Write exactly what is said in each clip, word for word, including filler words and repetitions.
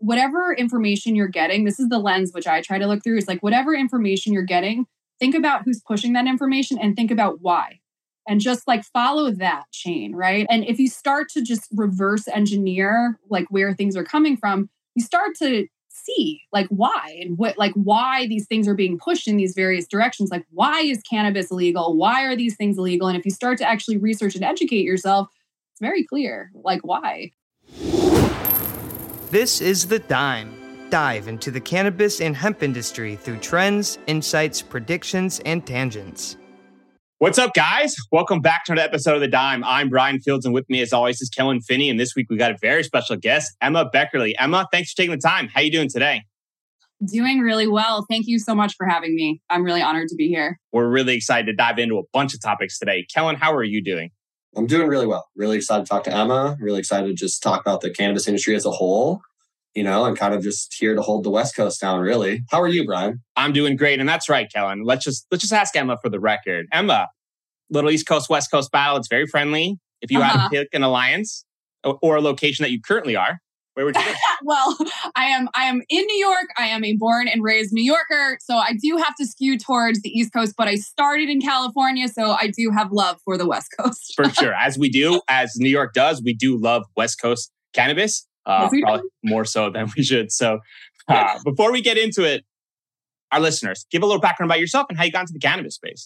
whatever information you're getting, this is the lens which I try to look through, is like whatever information you're getting, think about who's pushing that information and think about why. And just like follow that chain, right? And if you start to just reverse engineer like where things are coming from, you start to see like why and what, like why these things are being pushed in these various directions. Like, why is cannabis illegal? Why are these things illegal? And if you start to actually research and educate yourself, it's very clear, like why. This is The Dime. Dive into the cannabis and hemp industry through trends, insights, predictions, and tangents. What's up, guys? Welcome back to another episode of The Dime. I'm Brian Fields, and with me, as always, is Kellen Finney. And this week, we got a very special guest, Emma Beckerly. Emma, thanks for taking the time. How are you doing today? Doing really well. Thank you so much for having me. I'm really honored to be here. We're really excited to dive into a bunch of topics today. Kellen, how are you doing? I'm doing really well. Really excited to talk to Emma. Really excited to just talk about the cannabis industry as a whole, you know, and kind of just here to hold the West Coast down, really. How are you, Brian? I'm doing great. And that's right, Kellen. Let's just let's just ask Emma for the record. Emma, little East Coast, West Coast battle. It's very friendly. If you uh-huh. had to pick an alliance or, or a location that you currently are, where would you go? Well, I am I am in New York. I am a born and raised New Yorker. So I do have to skew towards the East Coast, but I started in California. So I do have love for the West Coast. For sure. As we do, as New York does, we do love West Coast cannabis. Uh, yes, probably more so than we should. So uh, before we get into it, our listeners, give a little background about yourself and how you got into the cannabis space.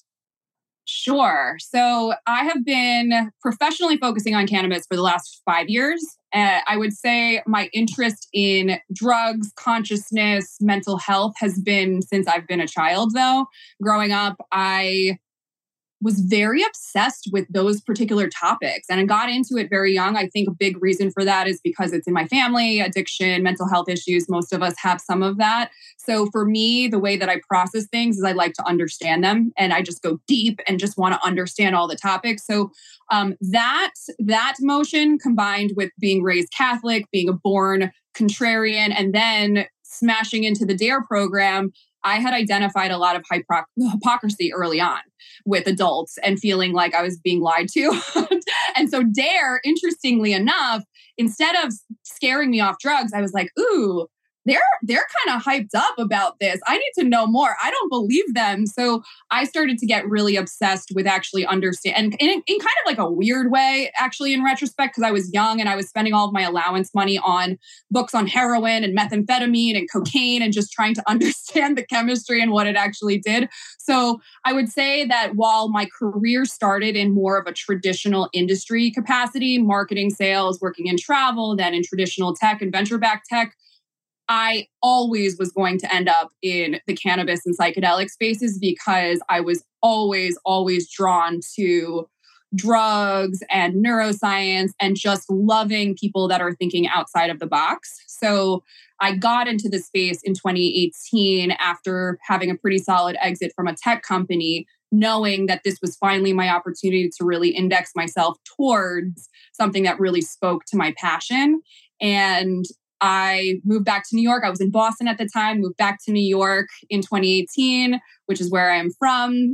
Sure. So I have been professionally focusing on cannabis for the last five years. Uh, I would say my interest in drugs, consciousness, mental health has been since I've been a child, though. Growing up, I was very obsessed with those particular topics and I got into it very young. I think a big reason for that is because it's in my family, addiction, mental health issues. Most of us have some of that. So for me, the way that I process things is I like to understand them and I just go deep and just want to understand all the topics. So um, that, that motion combined with being raised Catholic, being a born contrarian, and then smashing into the DARE program, I had identified a lot of hypocr- hypocrisy early on with adults and feeling like I was being lied to. And so DARE, interestingly enough, instead of scaring me off drugs, I was like, ooh, they're they're kind of hyped up about this. I need to know more. I don't believe them. So I started to get really obsessed with actually understand, and in, in kind of like a weird way, actually, in retrospect, because I was young and I was spending all of my allowance money on books on heroin and methamphetamine and cocaine and just trying to understand the chemistry and what it actually did. So I would say that while my career started in more of a traditional industry capacity, marketing, sales, working in travel, then in traditional tech and venture-backed tech, I always was going to end up in the cannabis and psychedelic spaces because I was always, always drawn to drugs and neuroscience and just loving people that are thinking outside of the box. So I got into the space in twenty eighteen after having a pretty solid exit from a tech company, knowing that this was finally my opportunity to really index myself towards something that really spoke to my passion. And I moved back to New York. I was in Boston at the time, moved back to New York in twenty eighteen, which is where I am from.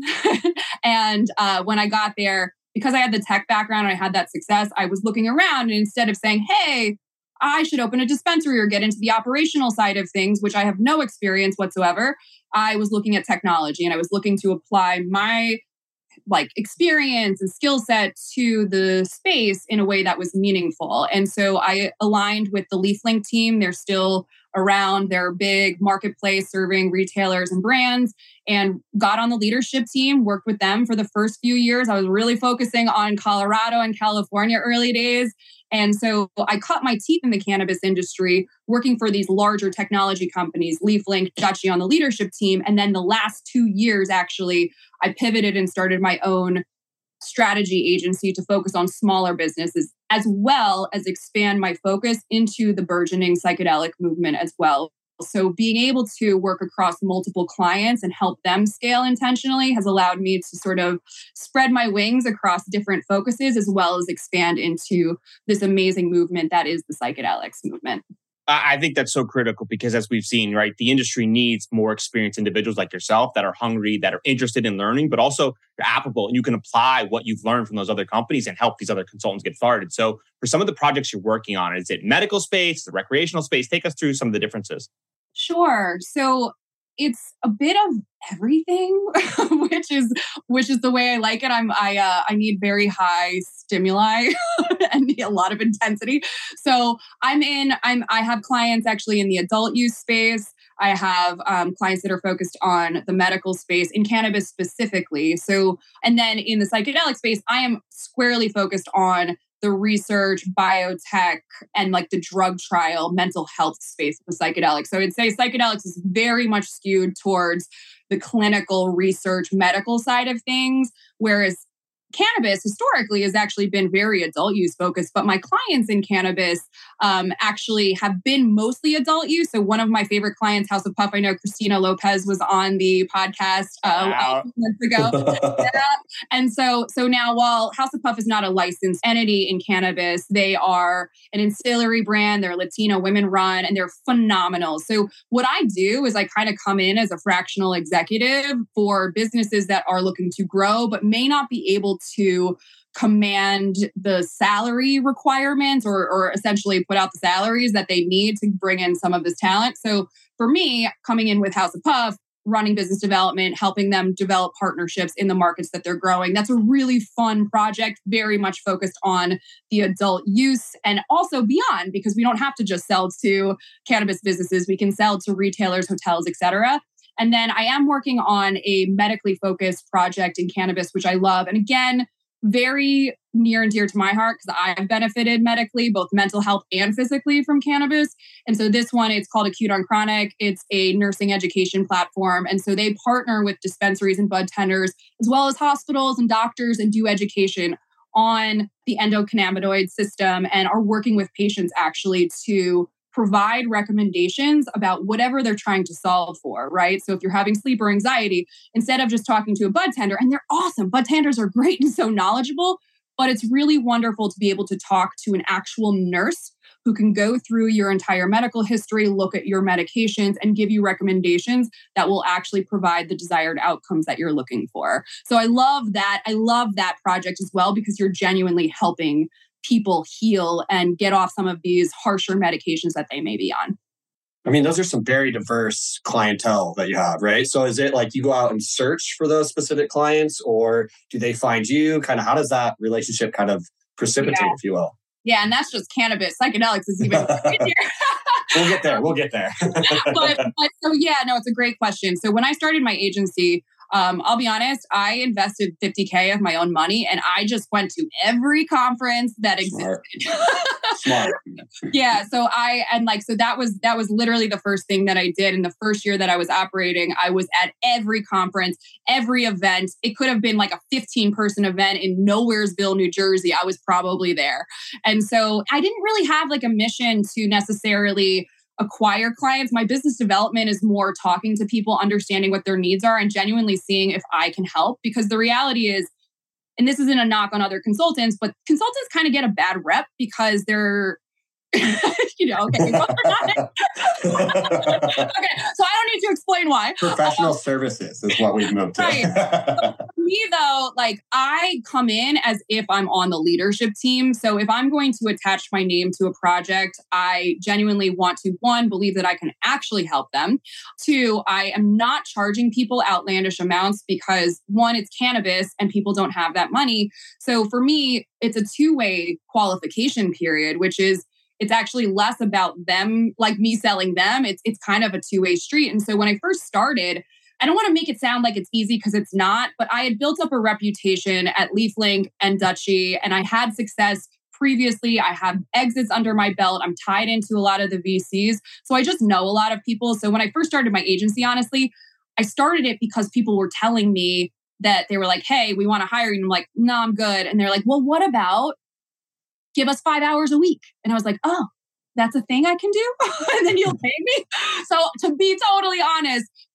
And uh, when I got there, because I had the tech background and I had that success, I was looking around and instead of saying, hey, I should open a dispensary or get into the operational side of things, which I have no experience whatsoever, I was looking at technology and I was looking to apply my like experience and skill set to the space in a way that was meaningful. And so I aligned with the LeafLink team. They're still around. They're a big marketplace serving retailers and brands, and got on the leadership team, worked with them for the first few years. I was really focusing on Colorado and California early days. And so I cut my teeth in the cannabis industry, working for these larger technology companies, LeafLink, Dutchie on the leadership team. And then the last two years, actually, I pivoted and started my own strategy agency to focus on smaller businesses, as well as expand my focus into the burgeoning psychedelic movement as well. So being able to work across multiple clients and help them scale intentionally has allowed me to sort of spread my wings across different focuses, as well as expand into this amazing movement that is the psychedelics movement. I think that's so critical because as we've seen, right, the industry needs more experienced individuals like yourself that are hungry, that are interested in learning, but also you're applicable and you can apply what you've learned from those other companies and help these other consultants get started. So for some of the projects you're working on, is it medical space, is it recreational space? Take us through some of the differences. Sure. So it's a bit of everything, which is which is the way I like it. I'm I uh, I need very high stimuli and need a lot of intensity. So I'm in. I'm I have clients actually in the adult use space. I have um, clients that are focused on the medical space in cannabis specifically. So and then in the psychedelic space, I am squarely focused on the research, biotech, and like the drug trial, mental health space of the psychedelics. So I'd say psychedelics is very much skewed towards the clinical research, medical side of things, whereas cannabis historically has actually been very adult use focused, but my clients in cannabis um, actually have been mostly adult use. So one of my favorite clients, House of Puff, I know Christina Lopez was on the podcast uh, wow. months ago. yeah. And so, so now while House of Puff is not a licensed entity in cannabis, they are an ancillary brand. They're Latino women run and they're phenomenal. So what I do is I kind of come in as a fractional executive for businesses that are looking to grow, but may not be able to command the salary requirements or, or essentially put out the salaries that they need to bring in some of this talent. So for me, coming in with House of Puff, running business development, helping them develop partnerships in the markets that they're growing. That's a really fun project, very much focused on the adult use and also beyond, because we don't have to just sell to cannabis businesses. We can sell to retailers, hotels, et cetera. And then I am working on a medically focused project in cannabis, which I love. And again, very near and dear to my heart because I've benefited medically, both mental health and physically from cannabis. And so this one, it's called Acute on Chronic. It's a nursing education platform. And so they partner with dispensaries and bud tenders, as well as hospitals and doctors, and do education on the endocannabinoid system and are working with patients actually to provide recommendations about whatever they're trying to solve for, right? So if you're having sleep or anxiety, instead of just talking to a bud tender, and they're awesome, bud tenders are great and so knowledgeable, but it's really wonderful to be able to talk to an actual nurse who can go through your entire medical history, look at your medications, and give you recommendations that will actually provide the desired outcomes that you're looking for. So I love that. I love that project as well because you're genuinely helping people heal and get off some of these harsher medications that they may be on. I mean, those are some very diverse clientele that you have, right? So is it like you go out and search for those specific clients or do they find you? Kind of how does that relationship kind of precipitate, yeah. if you will? Yeah, and that's just cannabis. Psychedelics is even easier. We'll get there. We'll get there. but, but so yeah, no, it's a great question. So when I started my agency, Um, I'll be honest, I invested fifty K of my own money and I just went to every conference that existed. Smart. Smart. Yeah. So I, and like, so that was, that was literally the first thing that I did. In the first year that I was operating, I was at every conference, every event. It could have been like a fifteen person event in Nowheresville, New Jersey. I was probably there. And so I didn't really have like a mission to necessarily acquire clients. My business development is more talking to people, understanding what their needs are, and genuinely seeing if I can help. Because the reality is, and this isn't a knock on other consultants, but consultants kind of get a bad rep because they're, you know, okay. okay. So I don't need to explain why. Professional um, services is what we've moved to. Right. So for me, though, like I come in as if I'm on the leadership team. So if I'm going to attach my name to a project, I genuinely want to, one, believe that I can actually help them. Two, I am not charging people outlandish amounts because one, it's cannabis and people don't have that money. So for me, it's a two-way qualification period, which is it's actually less about them, like me selling them. It's it's kind of a two-way street. And so when I first started, I don't want to make it sound like it's easy because it's not, but I had built up a reputation at LeafLink and Dutchie, and I had success previously. I have exits under my belt. I'm tied into a lot of the V Cs. So I just know a lot of people. So when I first started my agency, honestly, I started it because people were telling me that they were like, hey, we want to hire you. And I'm like, no, I'm good. And they're like, well, what about give us five hours a week? And I was like, oh, that's a thing I can do? And then you'll pay me? So to be totally honest,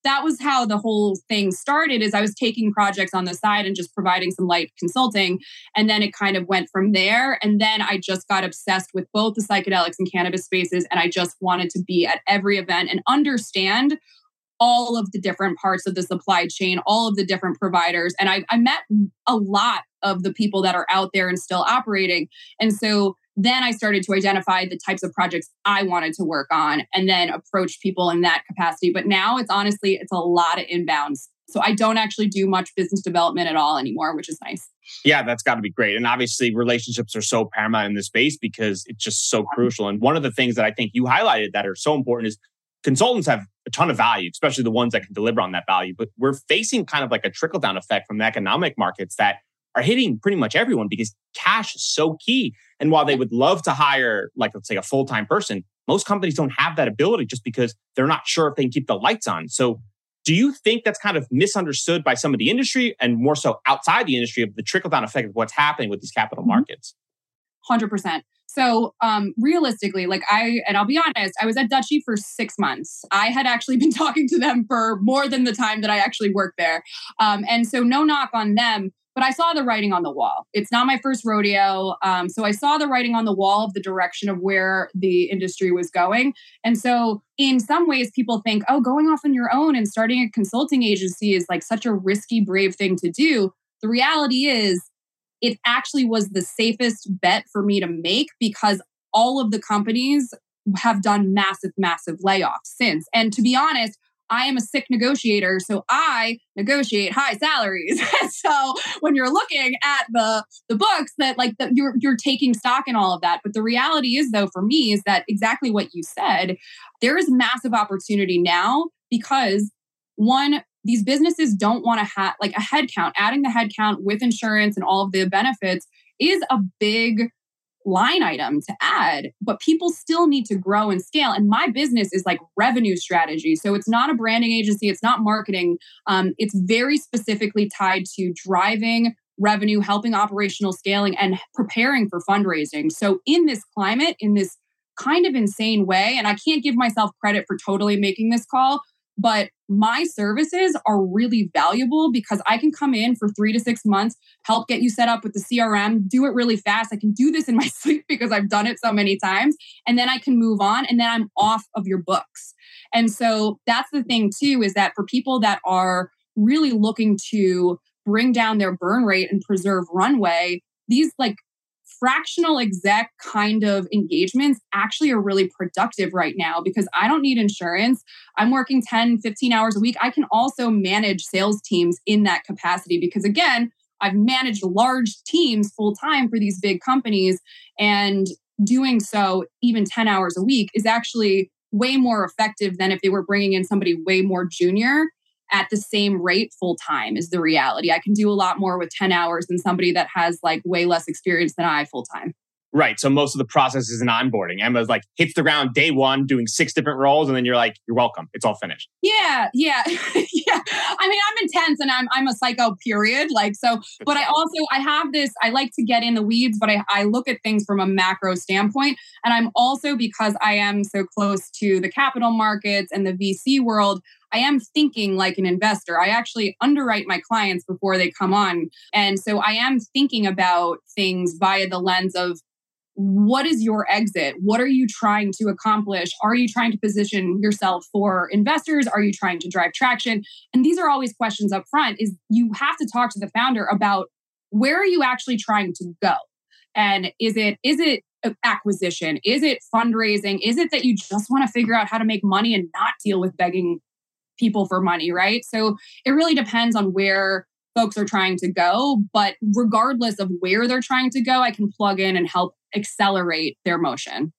that was how the whole thing started. Is I was taking projects on the side and just providing some light consulting. And then it kind of went from there. And then I just got obsessed with both the psychedelics and cannabis spaces. And I just wanted to be at every event and understand all of the different parts of the supply chain, all of the different providers. And I, I met a lot of the people that are out there and still operating. And so then I started to identify the types of projects I wanted to work on and then approach people in that capacity. But now it's honestly, it's a lot of inbounds. So I don't actually do much business development at all anymore, which is nice. Yeah, that's got to be great. And obviously relationships are so paramount in this space because it's just so crucial. And one of the things that I think you highlighted that are so important is consultants have a ton of value, especially the ones that can deliver on that value. But we're facing kind of like a trickle-down effect from the economic markets that are hitting pretty much everyone because cash is so key. And while they would love to hire, like, let's say a full-time person, most companies don't have that ability just because they're not sure if they can keep the lights on. So do you think that's kind of misunderstood by some of the industry and more so outside the industry of the trickle-down effect of what's happening with these capital markets? one hundred percent. So um, realistically, like I, and I'll be honest, I was at Dutchie for six months. I had actually been talking to them for more than the time that I actually worked there. Um, and so no knock on them, but I saw the writing on the wall. It's not my first rodeo. Um, so I saw the writing on the wall of the direction of where the industry was going. And so in some ways, people think, oh, going off on your own and starting a consulting agency is like such a risky, brave thing to do. The reality is, it actually was the safest bet for me to make because all of the companies have done massive, massive layoffs since. And to be honest, I am a sick negotiator, so I negotiate high salaries. So when you're looking at the the books, that like the, you're you're taking stock in all of that. But the reality is, though, for me, is that exactly what you said. There is massive opportunity now because one, these businesses don't want to have like a head count. Adding the head count with insurance and all of the benefits is a big line item to add, but people still need to grow and scale. And my business is like revenue strategy. So it's not a branding agency. It's not marketing. Um, it's very specifically tied to driving revenue, helping operational scaling, and preparing for fundraising. So in this climate, in this kind of insane way, and I can't give myself credit for totally making this call, but my services are really valuable because I can come in for three to six months, help get you set up with the C R M, do it really fast. I can do this in my sleep because I've done it so many times. And then I can move on and then I'm off of your books. And so that's the thing too, is that for people that are really looking to bring down their burn rate and preserve runway, these like fractional exec kind of engagements actually are really productive right now because I don't need insurance. I'm working ten, fifteen hours a week. I can also manage sales teams in that capacity because again, I've managed large teams full time for these big companies, and doing so even ten hours a week is actually way more effective than if they were bringing in somebody way more junior at the same rate full time is the reality. I can do a lot more with ten hours than somebody that has like way less experience than I full time. Right. So most of the process is an onboarding. Emma's like hits the ground day one doing six different roles. And then you're like, you're welcome. It's all finished. Yeah. Yeah. yeah. I mean, I'm intense and I'm I'm a psycho, period. Like, so, but I also, I have this, I like to get in the weeds, but I, I look at things from a macro standpoint. And I'm also, because I am so close to the capital markets and the V C world, I am thinking like an investor. I actually underwrite my clients before they come on. And so I am thinking about things via the lens of, what is your exit? What are you trying to accomplish? Are you trying to position yourself for investors? Are you trying to drive traction? And these are always questions up front, is you have to talk to the founder about where are you actually trying to go? And is it is it acquisition? Is it fundraising? Is it that you just want to figure out how to make money and not deal with begging people for money, right? So it really depends on where folks are trying to go. But regardless of where they're trying to go, I can plug in and help accelerate their motion.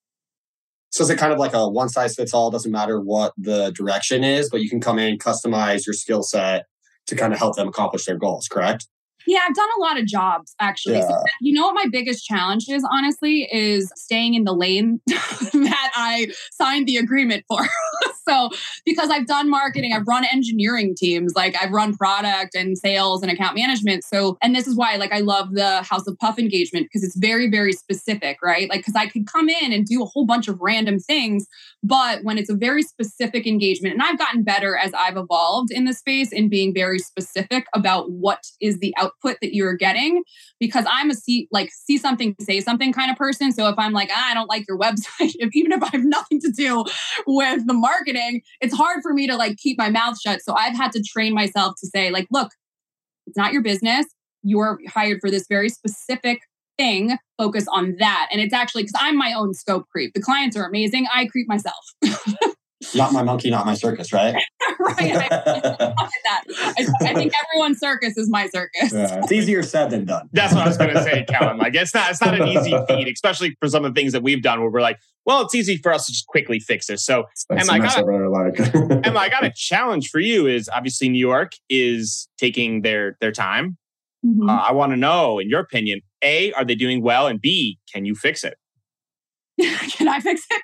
So is it kind of like a one size fits all? Doesn't matter what the direction is, but you can come in, customize your skill set to kind of help them accomplish their goals, correct? Yeah, I've done a lot of jobs, actually. Yeah. So, you know what my biggest challenge is, honestly, is staying in the lane that I signed the agreement for. So because I've done marketing, I've run engineering teams, like I've run product and sales and account management. So, and this is why like I love the House of Puff engagement because it's very, very specific, right? Like, because I could come in and do a whole bunch of random things, but when it's a very specific engagement, and I've gotten better as I've evolved in the space in being very specific about what is the output that you're getting, because I'm a see, like see something, say something kind of person. So if I'm like, ah, I don't like your website, if, even if I have nothing to do with the marketing, it's hard for me to like keep my mouth shut. So I've had to train myself to say like, look, it's not your business. You're hired for this very specific thing. Focus on that. And it's actually because I'm my own scope creep. The clients are amazing. I creep myself. Not my monkey, not my circus, right? Right. I, I, that. I, I think everyone's circus is my circus. Yeah, it's easier said than done. That's what I was going to say, Kellen. Like, it's not, it's not an easy feat, especially for some of the things that we've done where we're like, well, it's easy for us to just quickly fix this. So, That's Emma, I got, like. Emma, I got a challenge for you is obviously New York is taking their, their time. Mm-hmm. Uh, I want to know, in your opinion, A, are they doing well? And B, can you fix it? Can I fix it?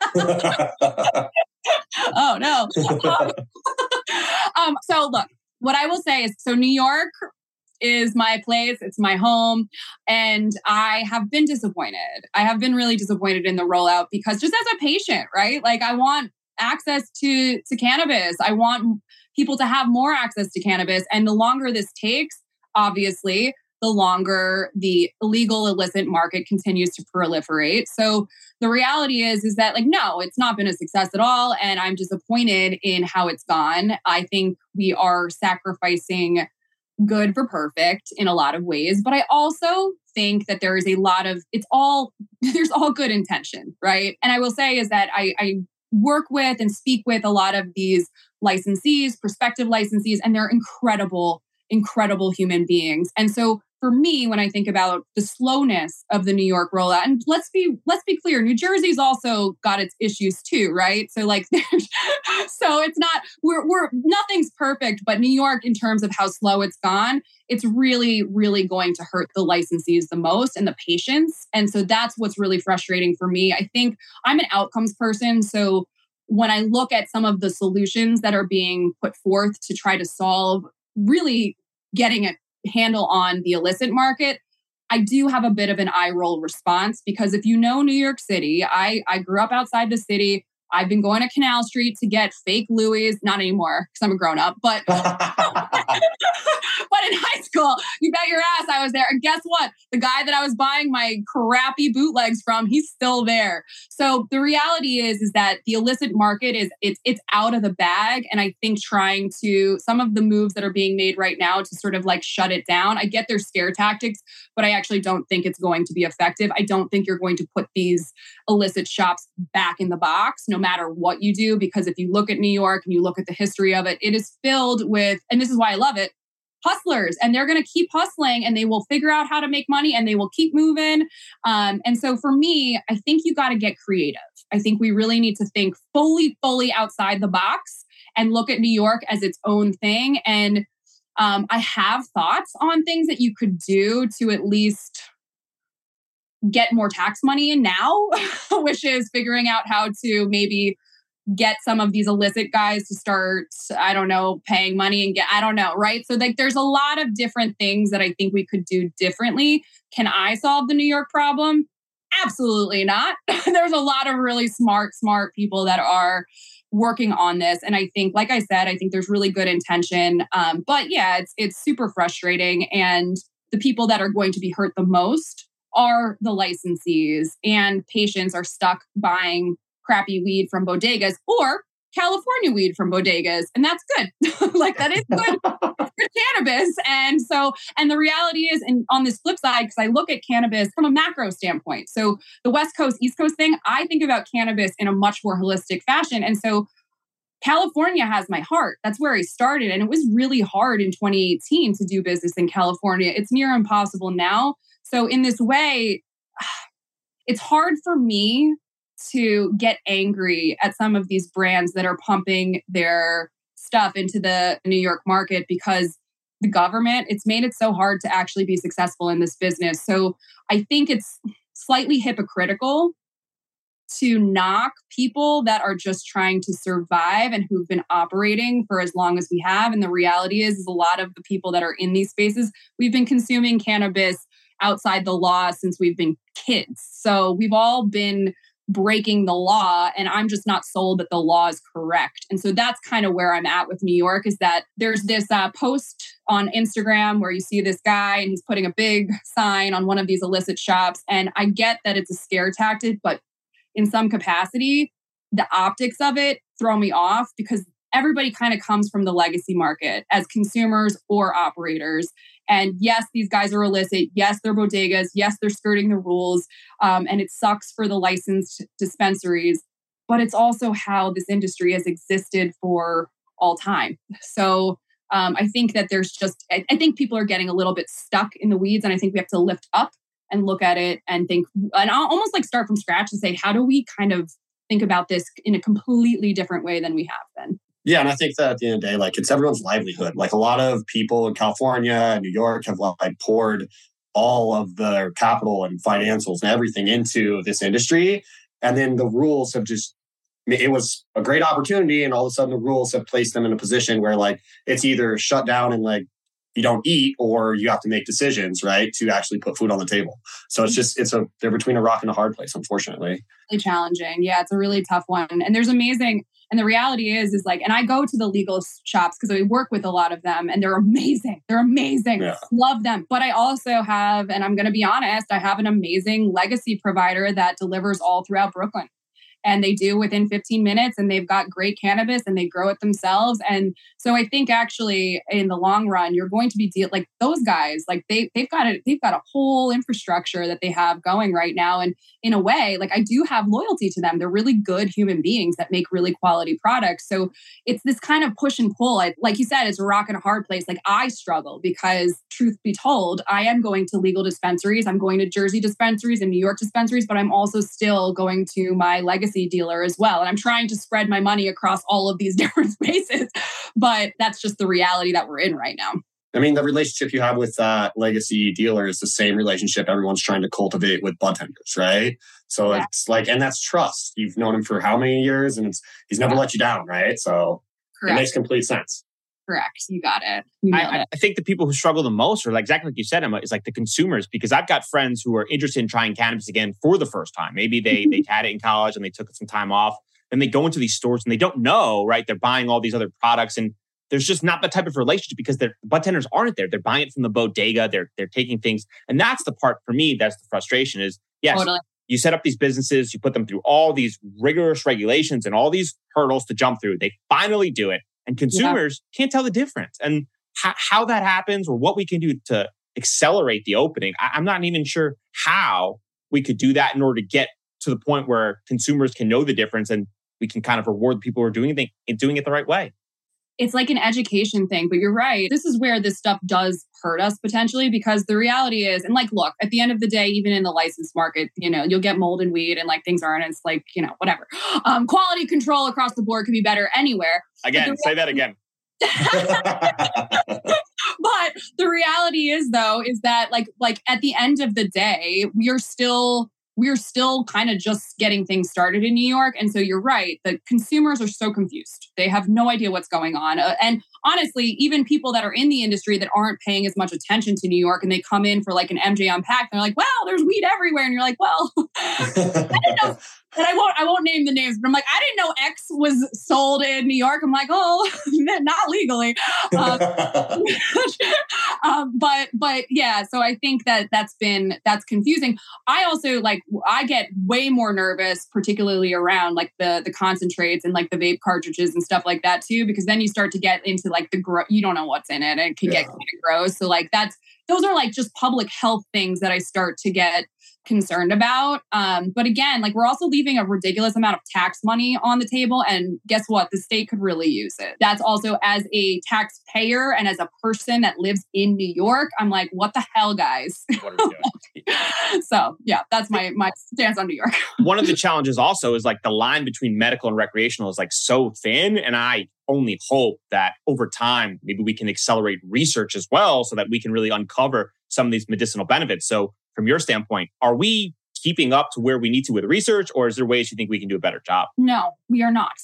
Oh, no. Um, um, so look, what I will say is, so New York is my place. It's my home. And I have been disappointed. I have been really disappointed in the rollout because just as a patient, right? Like I want access to, to cannabis. I want people to have more access to cannabis. And the longer this takes, obviously, the longer the illegal illicit market continues to proliferate. So the reality is, is that like, no, it's not been a success at all. And I'm disappointed in how it's gone. I think we are sacrificing good for perfect in a lot of ways. But I also think that there is a lot of, it's all, there's all good intention, right? And I will say is that I, I work with and speak with a lot of these licensees, prospective licensees, and they're incredible, incredible human beings. And so for me, when I think about the slowness of the New York rollout, and let's be let's be clear, New Jersey's also got its issues too, right? So like, so it's not we're we're nothing's perfect, but New York, in terms of how slow it's gone, it's really really going to hurt the licensees the most and the patients. And so that's what's really frustrating for me. I think I'm an outcomes person, so when I look at some of the solutions that are being put forth to try to solve really getting a handle on the illicit market, I do have a bit of an eye roll response because if you know New York City, I, I grew up outside the city. I've been going to Canal Street to get fake Louis, not anymore because I'm a grown up, but but in high school, you bet your ass I was there. And guess what? The guy that I was buying my crappy bootlegs from, he's still there. So the reality is, is that the illicit market is it's it's out of the bag. And I think trying to some of the moves that are being made right now to sort of like shut it down. I get their scare tactics, but I actually don't think it's going to be effective. I don't think you're going to put these illicit shops back in the box, no matter what you do, because if you look at New York and you look at the history of it, it is filled with, and this is why I love it, hustlers, and they're going to keep hustling and they will figure out how to make money and they will keep moving. Um, and so for me, I think you got to get creative. I think we really need to think fully, fully outside the box and look at New York as its own thing. And um, I have thoughts on things that you could do to at least get more tax money in now, which is figuring out how to maybe get some of these illicit guys to start, I don't know, paying money and get, I don't know, right? So like there's a lot of different things that I think we could do differently. Can I solve the New York problem? Absolutely not. There's a lot of really smart, smart people that are working on this. And I think, like I said, I think there's really good intention. Um, but yeah, it's it's super frustrating. And the people that are going to be hurt the most are the licensees, and patients are stuck buying crappy weed from bodegas or California weed from bodegas. And that's good. Like that is good for cannabis. And so, and the reality is, and on this flip side, because I look at cannabis from a macro standpoint. So the West Coast, East Coast thing, I think about cannabis in a much more holistic fashion. And so California has my heart. That's where I started. And it was really hard in twenty eighteen to do business in California. It's near impossible now. So in this way, it's hard for me to get angry at some of these brands that are pumping their stuff into the New York market because the government, it's made it so hard to actually be successful in this business. So I think it's slightly hypocritical to knock people that are just trying to survive and who've been operating for as long as we have. And the reality is, is a lot of the people that are in these spaces, we've been consuming cannabis outside the law since we've been kids. So we've all been breaking the law, and I'm just not sold that the law is correct. And so that's kind of where I'm at with New York, is that there's this uh, post on Instagram where you see this guy and he's putting a big sign on one of these illicit shops. And I get that it's a scare tactic, but in some capacity, the optics of it throw me off, because everybody kind of comes from the legacy market as consumers or operators. And yes, these guys are illicit. Yes, they're bodegas. Yes, they're skirting the rules. Um, and it sucks for the licensed dispensaries. But it's also how this industry has existed for all time. So um, I think that there's just, I, I think people are getting a little bit stuck in the weeds. And I think we have to lift up and look at it and think, and I'll almost like start from scratch and say, how do we kind of think about this in a completely different way than we have been? Yeah, and I think that at the end of the day, like, it's everyone's livelihood. Like, a lot of people in California and New York have like poured all of their capital and financials and everything into this industry. And then the rules have just, it was a great opportunity. And all of a sudden the rules have placed them in a position where like, it's either shut down and like, you don't eat, or you have to make decisions, right, to actually put food on the table. So it's just, it's a, they're between a rock and a hard place, unfortunately. Really challenging. Yeah, it's a really tough one. And there's amazing, and the reality is, is like, and I go to the legal shops because I work with a lot of them, and they're amazing. They're amazing. Yeah. Love them. But I also have, and I'm going to be honest, I have an amazing legacy provider that delivers all throughout Brooklyn. And they do within fifteen minutes, and they've got great cannabis and they grow it themselves. And so I think actually in the long run, you're going to be deal like those guys, like they, they've got a, they've got a whole infrastructure that they have going right now. And in a way, like I do have loyalty to them. They're really good human beings that make really quality products. So it's this kind of push and pull. I, like you said, it's a rock and a hard place. Like I struggle because truth be told, I am going to legal dispensaries. I'm going to Jersey dispensaries and New York dispensaries, but I'm also still going to my legacy dealer as well. And I'm trying to spread my money across all of these different spaces, but that's just the reality that we're in right now. I mean, the relationship you have with that legacy dealer is the same relationship everyone's trying to cultivate with budtenders, right? So yeah. It's like, and that's trust. You've known him for how many years, and it's he's never yeah. let you down, right? So Correct. It makes complete sense. Correct. You got it. You I, it. I think the people who struggle the most are like exactly like you said, Emma, is like the consumers, because I've got friends who are interested in trying cannabis again for the first time. Maybe they they had it in college and they took some time off, and they go into these stores and they don't know, right? They're buying all these other products, and there's just not that type of relationship because their budtenders aren't there. They're buying it from the bodega. They're they're taking things, and that's the part for me. That's the frustration. Is yes, totally. You set up these businesses, you put them through all these rigorous regulations and all these hurdles to jump through. They finally do it. And consumers yeah. can't tell the difference. And how, how that happens or what we can do to accelerate the opening, I, I'm not even sure how we could do that in order to get to the point where consumers can know the difference and we can kind of reward the people who are doing it, doing it the right way. It's like an education thing, but you're right. This is where this stuff does hurt us potentially, because the reality is, and like, look, at the end of the day, even in the licensed market, you know, you'll get mold and weed and like things aren't, it's like, you know, whatever. Um, quality control across the board could be better anywhere. Again, say that again. But the reality is though, is that like, like at the end of the day, we are still we're still kind of just getting things started in New York. And so you're right. The consumers are so confused. They have no idea what's going on. Uh, and honestly, even people that are in the industry that aren't paying as much attention to New York and they come in for like an M J Unpacked, they're like, wow, there's weed everywhere. And you're like, well, I didn't know. And I won't, I won't name the names, but I'm like, I didn't know X was sold in New York. I'm like, oh, not legally. Um, um, but, but yeah, so I think that that's been, that's confusing. I also like, I get way more nervous, particularly around like the, the concentrates and like the vape cartridges and stuff like that too, because then you start to get into like the, gro- you don't know what's in it and it can yeah. get kind of gross. So like that's, those are like just public health things that I start to get concerned about. Um, but again, like we're also leaving a ridiculous amount of tax money on the table. And guess what? The state could really use it. That's also as a taxpayer and as a person that lives in New York, I'm like, what the hell, guys? What are we doing? So yeah, that's my, my stance on New York. One of the challenges also is like the line between medical and recreational is like so thin. And I only hope that over time, maybe we can accelerate research as well so that we can really uncover some of these medicinal benefits. So from your standpoint, are we keeping up to where we need to with research, or is there ways you think we can do a better job? No, we are not.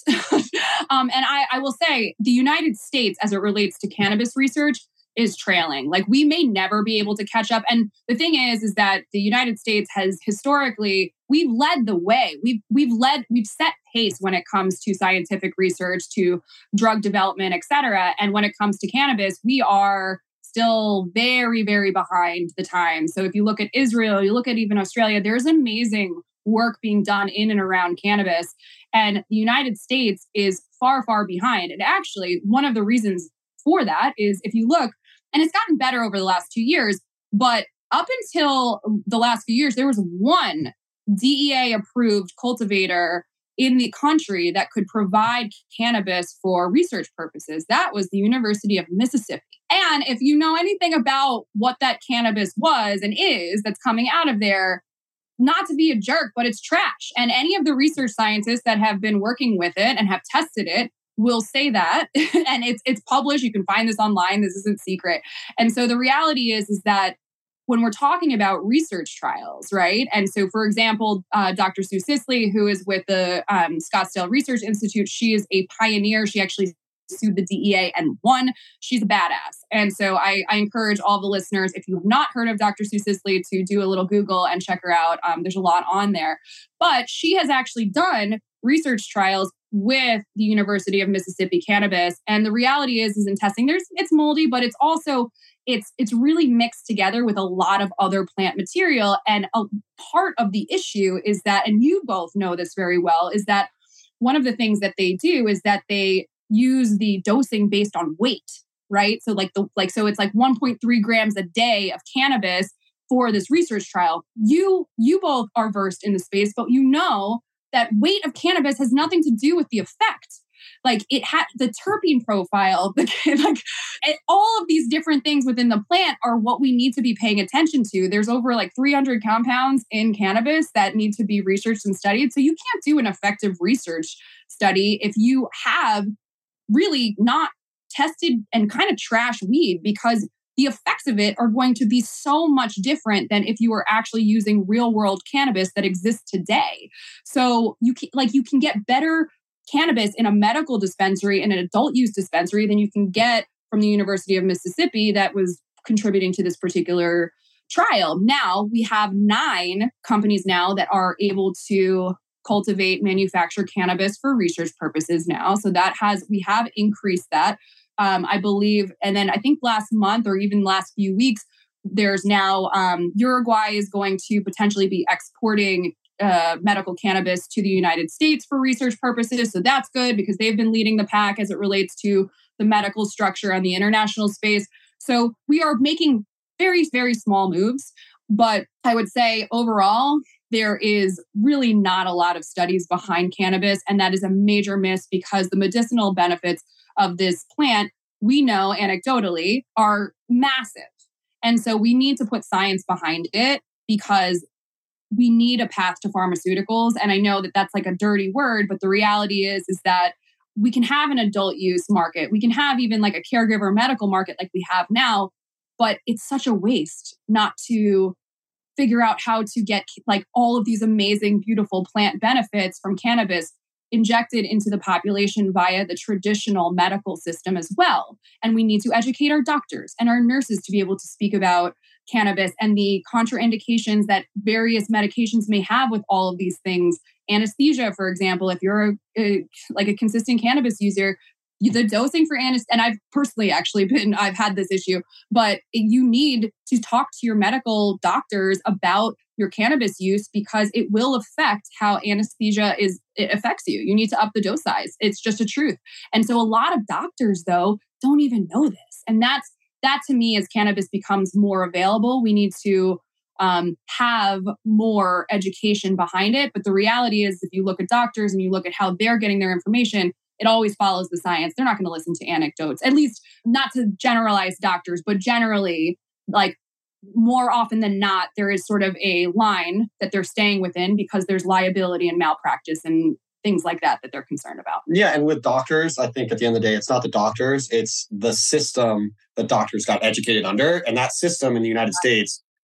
um, and I, I will say the United States, as it relates to cannabis research, is trailing. Like we may never be able to catch up. And the thing is, is that the United States has historically, we've led the way. We've we've led, we've set pace when it comes to scientific research, to drug development, et cetera. And when it comes to cannabis, we are still very, very behind the times. So if you look at Israel, you look at even Australia, there's amazing work being done in and around cannabis. And the United States is far, far behind. And actually, one of the reasons for that is if you look, and it's gotten better over the last two years, but up until the last few years, there was one D E A-approved cultivator in the country that could provide cannabis for research purposes. That was the University of Mississippi. And if you know anything about what that cannabis was and is that's coming out of there, not to be a jerk, but it's trash. And any of the research scientists that have been working with it and have tested it will say that. And it's it's published. You can find this online. This isn't secret. And so the reality is, is that when we're talking about research trials, right? And so, for example, uh, Doctor Sue Sisley, who is with the um, Scottsdale Research Institute, she is a pioneer. She actually sued the D E A and won. She's a badass. And so I, I encourage all the listeners, if you have not heard of Doctor Sue Sisley, to do a little Google and check her out. Um, there's a lot on there. But she has actually done research trials with the University of Mississippi cannabis. And the reality is, is in testing, there's it's moldy, but it's also, it's it's really mixed together with a lot of other plant material. And a part of the issue is that, and you both know this very well, is that one of the things that they do is that they use the dosing based on weight, right? So like the like so it's like one point three grams a day of cannabis for this research trial. You you both are versed in the space, but you know that weight of cannabis has nothing to do with the effect. Like it had the terpene profile, the, like it, all of these different things within the plant are what we need to be paying attention to. There's over like three hundred compounds in cannabis that need to be researched and studied. So you can't do an effective research study if you have really not tested and kind of trash weed, because the effects of it are going to be so much different than if you were actually using real world cannabis that exists today. So you can, like you can get better cannabis in a medical dispensary, in an adult use dispensary, than you can get from the University of Mississippi that was contributing to this particular trial. Now we have nine companies now that are able to cultivate, manufacture cannabis for research purposes now. So that has, we have increased that. Um, I believe, and then I think last month or even last few weeks, there's now um, Uruguay is going to potentially be exporting uh, medical cannabis to the United States for research purposes. So that's good because they've been leading the pack as it relates to the medical structure on the international space. So we are making very, very small moves. But I would say overall, there is really not a lot of studies behind cannabis. And that is a major miss because the medicinal benefits of this plant, we know anecdotally, are massive. And so we need to put science behind it because we need a path to pharmaceuticals. And I know that that's like a dirty word, but the reality is, is that we can have an adult use market. We can have even like a caregiver medical market like we have now, but it's such a waste not to figure out how to get like all of these amazing, beautiful plant benefits from cannabis injected into the population via the traditional medical system as well. And we need to educate our doctors and our nurses to be able to speak about cannabis and the contraindications that various medications may have with all of these things. Anesthesia, for example, if you're a, a, like a consistent cannabis user, the dosing for anesthesia, and I've personally actually been, I've had this issue, but you need to talk to your medical doctors about your cannabis use because it will affect how anesthesia is, it affects you. You need to up the dose size. It's just a truth. And so a lot of doctors though, don't even know this. And that's, that to me, as cannabis becomes more available, we need to um, have more education behind it. But the reality is, if you look at doctors and you look at how they're getting their information, it always follows the science. They're not going to listen to anecdotes, at least not to generalize doctors, but generally, like more often than not, there is sort of a line that they're staying within because there's liability and malpractice and things like that that they're concerned about. Yeah. And with doctors, I think at the end of the day, it's not the doctors, it's the system that doctors got educated under. And that system in the United States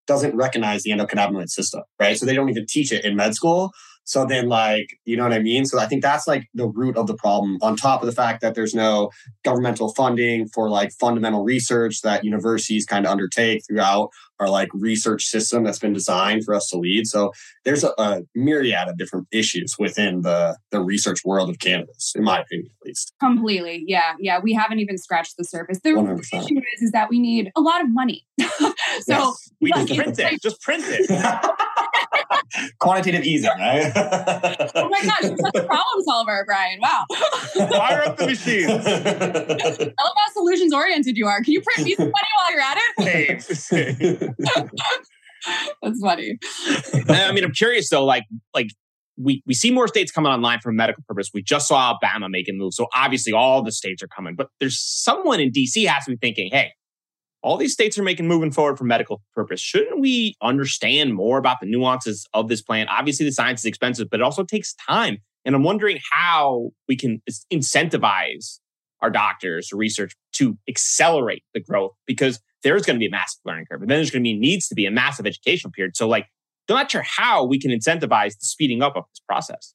doesn't recognize the endocannabinoid system, right? So they don't even teach it in med school. So then like, you know what I mean? So I think that's like the root of the problem, on top of the fact that there's no governmental funding for like fundamental research that universities kind of undertake throughout our like research system that's been designed for us to lead. So there's a, a myriad of different issues within the, the research world of cannabis, in my opinion, at least. Completely. Yeah. Yeah. We haven't even scratched the surface. The one hundred percent issue is, is that we need a lot of money. so yes. we like, just print it. Just print it. Quantitative easing, right? Oh my gosh, you're such a problem solver, Brian. Wow. Fire up the machines. I love how solutions oriented you are. Can you print me some money while you're at it? Same. That's funny. I mean, I'm curious though, like, like we, we see more states coming online for medical purpose. We just saw Alabama making moves. So obviously all the states are coming, but there's someone in D C has to be thinking, hey, all these states are making moving forward for medical purpose. Shouldn't we understand more about the nuances of this plan? Obviously, the science is expensive, but it also takes time. And I'm wondering how we can incentivize our doctors or research to accelerate the growth, because there's going to be a massive learning curve. And then there's going to be needs to be a massive educational period. So like, I'm not sure how we can incentivize the speeding up of this process.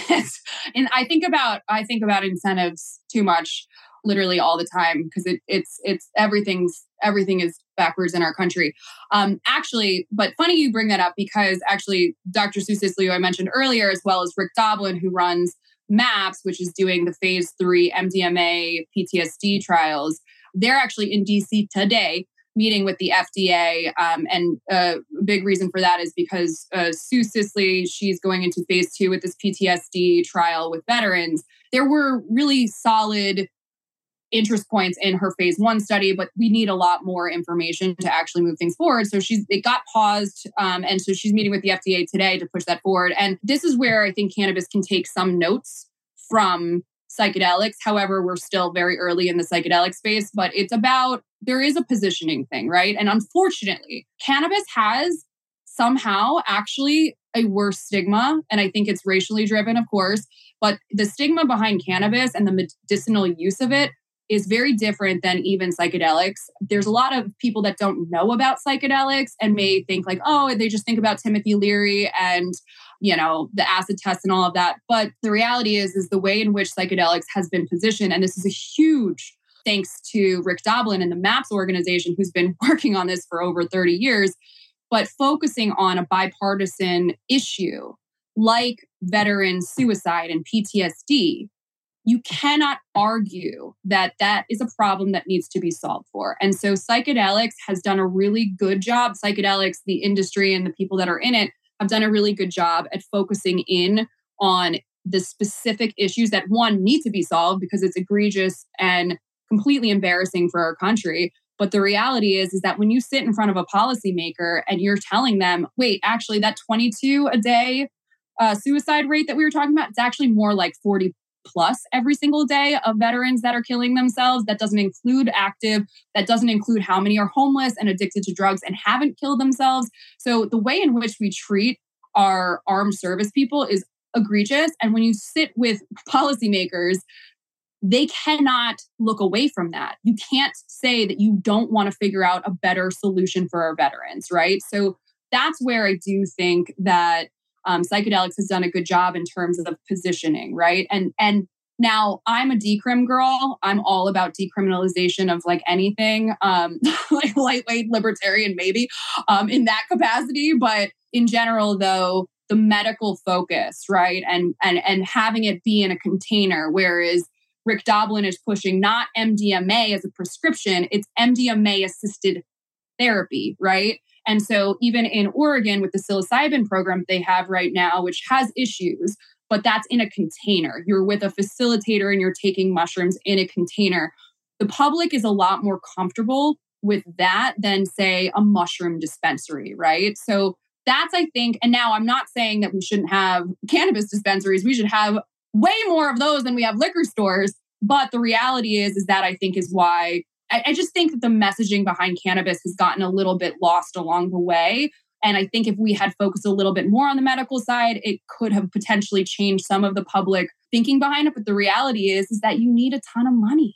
And I think about I think about incentives too much, literally all the time, because it, it's it's everything's everything is backwards in our country. Um, actually, but funny you bring that up, because actually Doctor Sue Sisley, I mentioned earlier, as well as Rick Doblin, who runs MAPS, which is doing the phase three M D M A P T S D trials, they're actually in D C today, meeting with the F D A. Um, and a big reason for that is because uh, Sue Sisley, she's going into phase two with this P T S D trial with veterans. There were really solid interest points in her phase one study, but we need a lot more information to actually move things forward. So she's it got paused. Um, and so she's meeting with the F D A today to push that forward. And this is where I think cannabis can take some notes from psychedelics. However, we're still very early in the psychedelic space, but it's about, there is a positioning thing, right? And unfortunately, cannabis has somehow actually a worse stigma. And I think it's racially driven, of course, but the stigma behind cannabis and the medicinal use of it is very different than even psychedelics. There's a lot of people that don't know about psychedelics and may think like, oh, they just think about Timothy Leary and, you know, the acid test and all of that. But the reality is, is the way in which psychedelics has been positioned, and this is a huge thanks to Rick Doblin and the MAPS organization, who's been working on this for over thirty years, but focusing on a bipartisan issue like veteran suicide and P T S D. You cannot argue that that is a problem that needs to be solved for. And so psychedelics has done a really good job. Psychedelics, the industry and the people that are in it have done a really good job at focusing in on the specific issues that, one, need to be solved because it's egregious and completely embarrassing for our country. But the reality is, is that when you sit in front of a policymaker and you're telling them, wait, actually that twenty-two a day uh, suicide rate that we were talking about, it's actually more like forty plus every single day of veterans that are killing themselves. That doesn't include active, that doesn't include how many are homeless and addicted to drugs and haven't killed themselves. So the way in which we treat our armed service people is egregious. And when you sit with policymakers, they cannot look away from that. You can't say that you don't want to figure out a better solution for our veterans, right? So that's where I do think that Um, psychedelics has done a good job in terms of positioning, right? And and now I'm a decrim girl. I'm all about decriminalization of like anything, um, like lightweight libertarian maybe um, in that capacity. But in general, though, the medical focus, right, and and and having it be in a container, whereas Rick Doblin is pushing not M D M A as a prescription, it's M D M A assisted therapy, right? And so even in Oregon with the psilocybin program they have right now, which has issues, but that's in a container. You're with a facilitator and you're taking mushrooms in a container. The public is a lot more comfortable with that than, say, a mushroom dispensary, right? So that's, I think, and now I'm not saying that we shouldn't have cannabis dispensaries. We should have way more of those than we have liquor stores. But the reality is, is that I think is why I just think that the messaging behind cannabis has gotten a little bit lost along the way. And I think if we had focused a little bit more on the medical side, it could have potentially changed some of the public thinking behind it. But the reality is, is that you need a ton of money.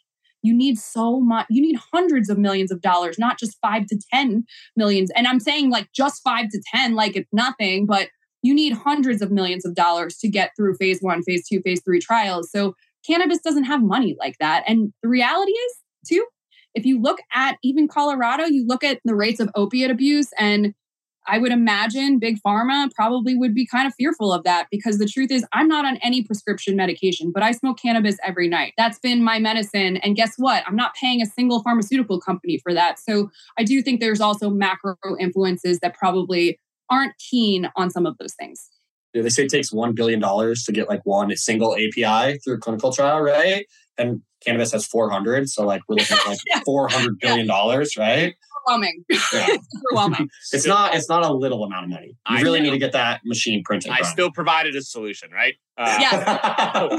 You need so much, you need hundreds of millions of dollars, not just five to ten millions. And I'm saying like just five to ten, like it's nothing, but you need hundreds of millions of dollars to get through phase one, phase two, phase three trials. So cannabis doesn't have money like that. And the reality is too, if you look at even Colorado, you look at the rates of opiate abuse, and I would imagine big pharma probably would be kind of fearful of that, because the truth is I'm not on any prescription medication, but I smoke cannabis every night. That's been my medicine. And guess what? I'm not paying a single pharmaceutical company for that. So I do think there's also macro influences that probably aren't keen on some of those things. Yeah, they say it takes one billion dollars to get like one single A P I through a clinical trial, right? And cannabis has four hundred. So like we're looking at like yeah. four hundred billion dollars, yeah. right? Overwhelming. Yeah. It's overwhelming. It's not, it's not a little amount of money. You I really know. need to get that machine printed. I still provided a solution, right? Uh, yes.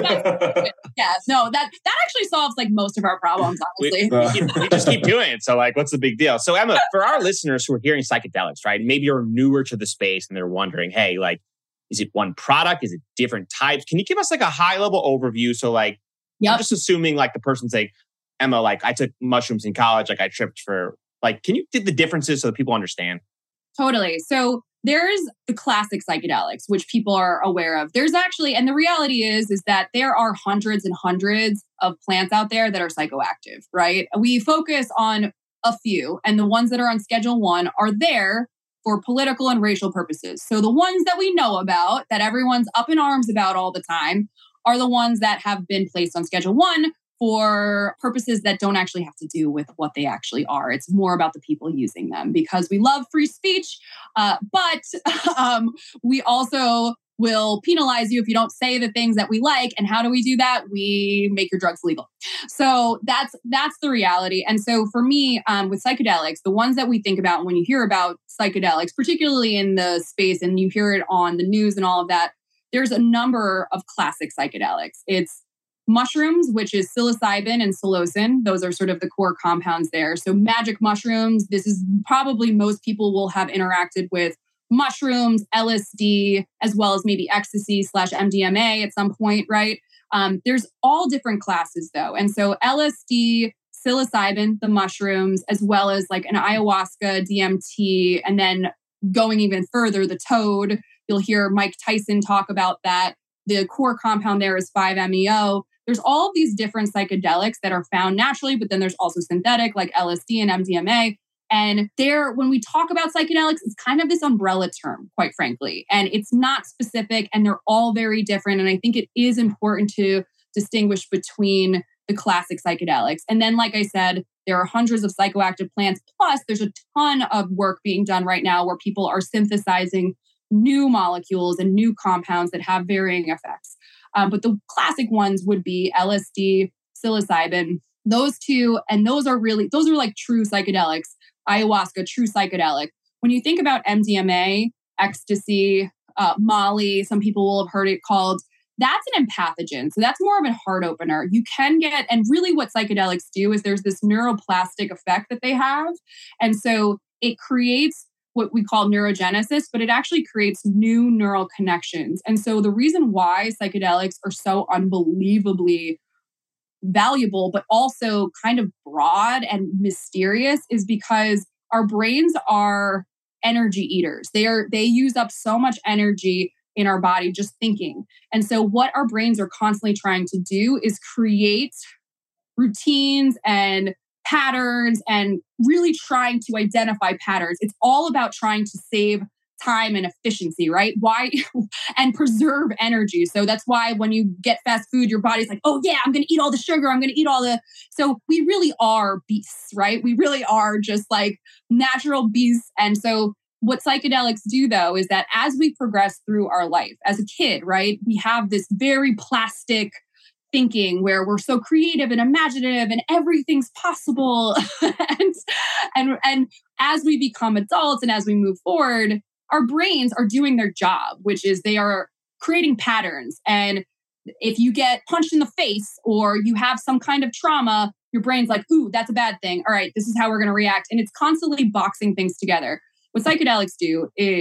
yes. No, that, that actually solves like most of our problems, honestly. We, we, keep, we just keep doing it. So like, what's the big deal? So Emma, for our listeners who are hearing psychedelics, right? Maybe you're newer to the space and they're wondering, hey, like, is it one product? Is it different types? Can you give us like a high level overview? So like, yep. I'm just assuming like the person's like, Emma, like I took mushrooms in college, like I tripped for, like, can you give the differences so that people understand? Totally. So there's the classic psychedelics, which people are aware of. There's actually, and the reality is, is that there are hundreds and hundreds of plants out there that are psychoactive, right? We focus on a few, and the ones that are on Schedule One are there for political and racial purposes. So the ones that we know about, that everyone's up in arms about all the time, are the ones that have been placed on Schedule One for purposes that don't actually have to do with what they actually are. It's more about the people using them, because we love free speech, uh, but um, we also will penalize you if you don't say the things that we like. And how do we do that? We make your drugs legal. So that's that's the reality. And so for me, um, with psychedelics, the ones that we think about when you hear about psychedelics, particularly in the space and you hear it on the news and all of that, there's a number of classic psychedelics. It's mushrooms, which is psilocybin and psilocin. Those are sort of the core compounds there. So magic mushrooms, this is probably most people will have interacted with mushrooms, L S D, as well as maybe ecstasy slash M D M A at some point, right? Um, there's all different classes though. And so L S D, psilocybin, the mushrooms, as well as like an ayahuasca, D M T, and then going even further, the toad. You'll hear Mike Tyson talk about that. The core compound there is five M E O. There's all of these different psychedelics that are found naturally, but then there's also synthetic like L S D and M D M A. And there, when we talk about psychedelics, it's kind of this umbrella term, quite frankly. And it's not specific, and they're all very different. And I think it is important to distinguish between the classic psychedelics. And then, like I said, there are hundreds of psychoactive plants. Plus, there's a ton of work being done right now where people are synthesizing new molecules and new compounds that have varying effects. Um, but the classic ones would be L S D, psilocybin, those two. And those are really, those are like true psychedelics. Ayahuasca, true psychedelic. When you think about M D M A, ecstasy, uh, Molly, some people will have heard it called, that's an empathogen. So that's more of a heart opener. You can get, and really what psychedelics do is there's this neuroplastic effect that they have. And so it creates what we call neurogenesis, but it actually creates new neural connections. And so the reason why psychedelics are so unbelievably valuable, but also kind of broad and mysterious, is because our brains are energy eaters. They are, they use up so much energy in our body just thinking. And so what our brains are constantly trying to do is create routines and patterns and really trying to identify patterns. It's all about trying to save time and efficiency, right? Why? And preserve energy. So that's why when you get fast food, your body's like, oh yeah, I'm going to eat all the sugar. I'm going to eat all the... So we really are beasts, right? We really are just like natural beasts. And so what psychedelics do though, is that as we progress through our life as a kid, right, we have this very plastic thinking where we're so creative and imaginative and everything's possible. and, and, and as we become adults and as we move forward, our brains are doing their job, which is they are creating patterns. And if you get punched in the face or you have some kind of trauma, your brain's like, ooh, that's a bad thing. All right, this is how we're going to react. And it's constantly boxing things together. What psychedelics do is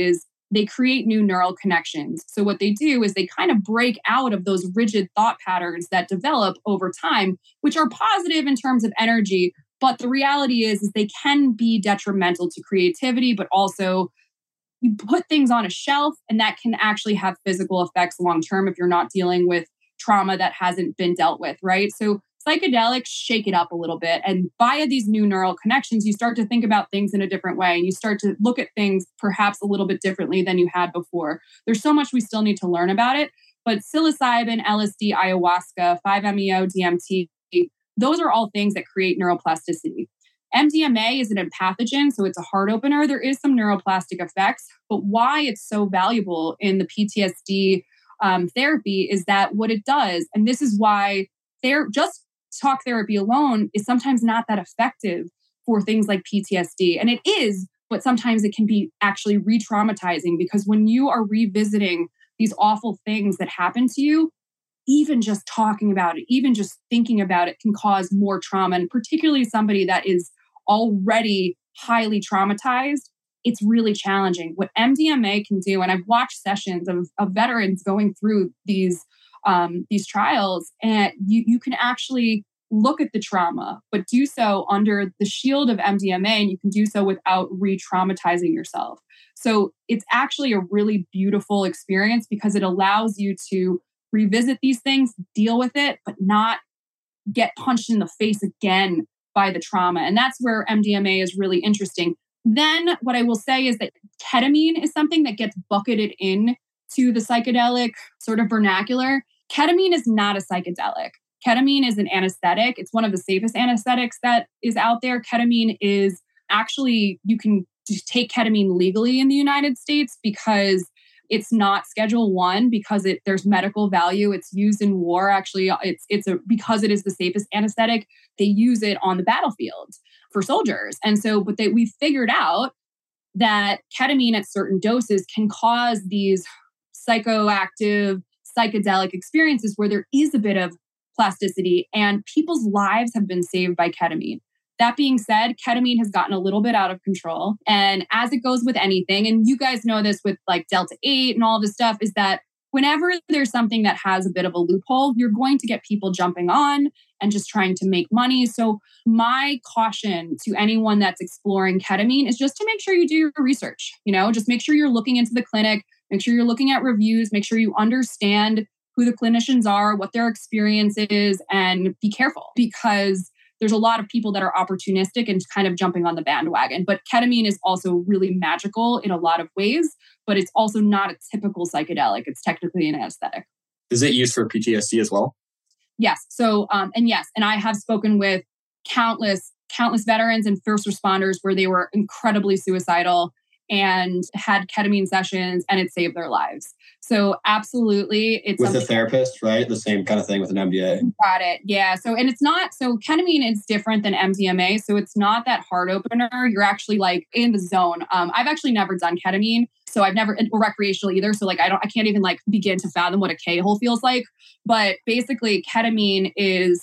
they create new neural connections. So what they do is they kind of break out of those rigid thought patterns that develop over time, which are positive in terms of energy. But the reality is, is they can be detrimental to creativity, but also you put things on a shelf and that can actually have physical effects long term if you're not dealing with trauma that hasn't been dealt with, right? So psychedelics shake it up a little bit. And via these new neural connections, you start to think about things in a different way. And you start to look at things perhaps a little bit differently than you had before. There's so much we still need to learn about it. But psilocybin, L S D, ayahuasca, five meo, D M T, those are all things that create neuroplasticity. M D M A is an empathogen, so it's a heart opener. There is some neuroplastic effects, but why it's so valuable in the P T S D um, therapy is that what it does, and this is why there just talk therapy alone is sometimes not that effective for things like P T S D. And it is, but sometimes it can be actually re-traumatizing because when you are revisiting these awful things that happen to you, even just talking about it, even just thinking about it can cause more trauma. And particularly somebody that is already highly traumatized, it's really challenging. What M D M A can do, and I've watched sessions of, of veterans going through these um, these trials, and you, you can actually look at the trauma, but do so under the shield of M D M A, and you can do so without re-traumatizing yourself. So it's actually a really beautiful experience because it allows you to revisit these things, deal with it, but not get punched in the face again by the trauma. And that's where M D M A is really interesting. Then what I will say is that ketamine is something that gets bucketed in to the psychedelic sort of vernacular. Ketamine is not a psychedelic. Ketamine is an anesthetic. It's one of the safest anesthetics that is out there. Ketamine is actually, you can take ketamine legally in the United States because it's not Schedule One because it there's medical value. It's used in war. Actually, it's it's a because it is the safest anesthetic. They use it on the battlefield for soldiers. And so, but they we figured out that ketamine at certain doses can cause these psychoactive, psychedelic experiences where there is a bit of plasticity, and people's lives have been saved by ketamine. That being said, ketamine has gotten a little bit out of control. And as it goes with anything, and you guys know this with like Delta eight and all this stuff, is that whenever there's something that has a bit of a loophole, you're going to get people jumping on and just trying to make money. So my caution to anyone that's exploring ketamine is just to make sure you do your research. You know, just make sure you're looking into the clinic, make sure you're looking at reviews, make sure you understand who the clinicians are, what their experience is, and be careful because there's a lot of people that are opportunistic and kind of jumping on the bandwagon. But ketamine is also really magical in a lot of ways, but it's also not a typical psychedelic. It's technically an anesthetic. Is it used for P T S D as well? Yes. So, um, and yes, and I have spoken with countless, countless veterans and first responders where they were incredibly suicidal and had ketamine sessions and it saved their lives. So absolutely. It's with a therapist, right? The same kind of thing with an M D A. Got it. Yeah. So, and it's not, so ketamine is different than M D M A. So it's not that heart opener. You're actually like in the zone. Um, I've actually never done ketamine. So I've never, or recreational either. So like, I don't, I can't even like begin to fathom what a K-hole feels like. But basically ketamine is,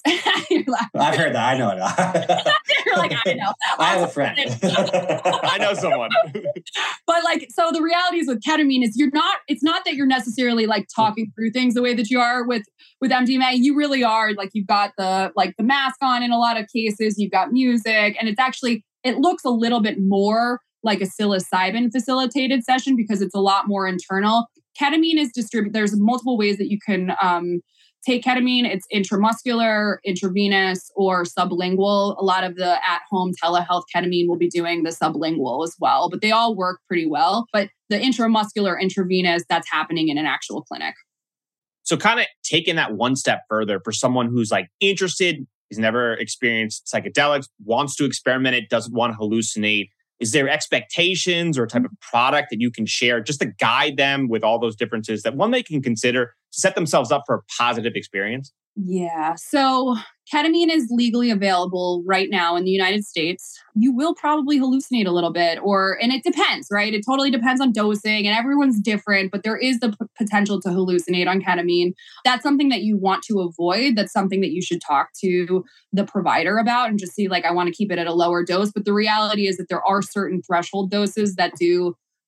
I've heard that. I know it. You're like, I know. I have a friend. I know someone. But like, so the reality is with ketamine is you're not, it's not that you're necessarily like talking through things the way that you are with, with M D M A. You really are like, you've got the, like the mask on in a lot of cases, you've got music, and it's actually, it looks a little bit more like a psilocybin facilitated session because it's a lot more internal. Ketamine is distributed. There's multiple ways that you can um, take ketamine. It's intramuscular, intravenous, or sublingual. A lot of the at-home telehealth ketamine will be doing the sublingual as well, but they all work pretty well. But the intramuscular, intravenous, that's happening in an actual clinic. So kind of taking that one step further for someone who's like interested, has never experienced psychedelics, wants to experiment it, doesn't want to hallucinate. Is there expectations or type of product that you can share just to guide them with all those differences that one they can consider to set themselves up for a positive experience? Yeah. So ketamine is legally available right now in the United States. You will probably hallucinate a little bit, or, and it depends, right? It totally depends on dosing and everyone's different, but there is the p- potential to hallucinate on ketamine. That's something that you want to avoid. That's something that you should talk to the provider about and just see, like, I want to keep it at a lower dose. But the reality is that there are certain threshold doses that do like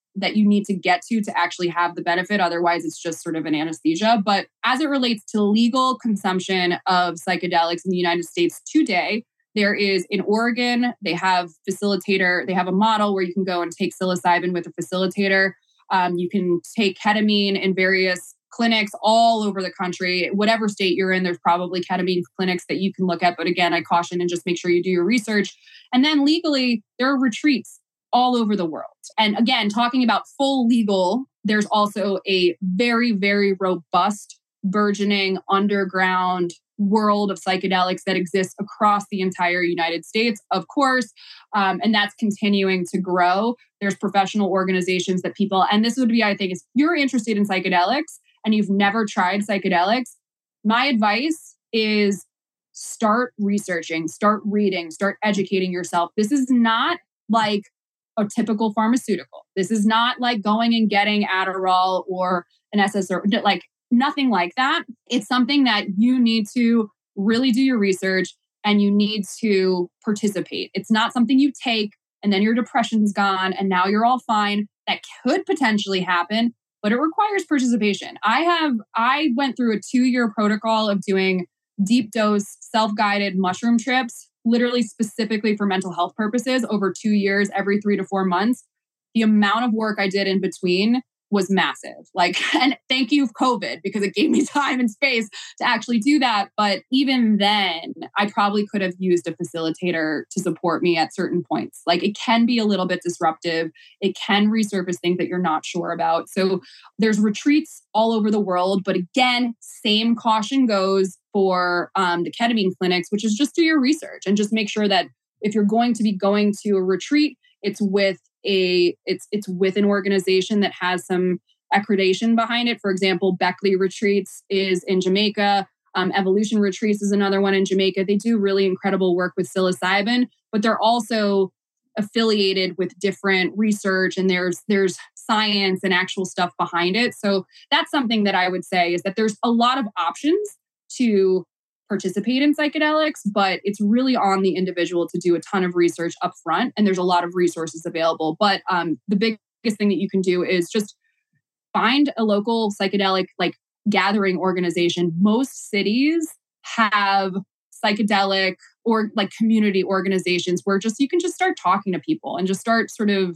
that you need to get to to actually have the benefit. Otherwise, it's just sort of an anesthesia. But as it relates to legal consumption of psychedelics in the United States today, there is in Oregon, they have facilitator, they have a model where you can go and take psilocybin with a facilitator. Um, you can take ketamine in various clinics all over the country. Whatever state you're in, there's probably ketamine clinics that you can look at. But again, I caution and just make sure you do your research. And then legally, there are retreats all over the world. And again, talking about full legal, there's also a very, very robust, burgeoning underground world of psychedelics that exists across the entire United States, of course. Um, and that's continuing to grow. There's professional organizations that people, and this would be, I think, if you're interested in psychedelics and you've never tried psychedelics, my advice is start researching, start reading, start educating yourself. This is not like a typical pharmaceutical. This is not like going and getting Adderall or an S S R I, like nothing like that. It's something that you need to really do your research and you need to participate. It's not something you take and then your depression's gone and now you're all fine. That could potentially happen, but it requires participation. I have, I went through a two-year protocol of doing deep dose, self-guided mushroom trips, literally specifically for mental health purposes over two years, every three to four months. The amount of work I did in between was massive. Like, and thank you, COVID, because it gave me time and space to actually do that. But even then, I probably could have used a facilitator to support me at certain points. Like, it can be a little bit disruptive. It can resurface things that you're not sure about. So there's retreats all over the world. But again, same caution goes for um, the ketamine clinics, which is just do your research and just make sure that if you're going to be going to a retreat, it's with a it's it's with an organization that has some accreditation behind it. For example, Beckley Retreats is in Jamaica. Um, Evolution Retreats is another one in Jamaica. They do really incredible work with psilocybin, but they're also affiliated with different research and there's there's science and actual stuff behind it. So that's something that I would say is that there's a lot of options to participate in psychedelics, but it's really on the individual to do a ton of research up front. And there's a lot of resources available. But um, the biggest thing that you can do is just find a local psychedelic like gathering organization. Most cities have psychedelic or like community organizations where just you can just start talking to people and just start sort of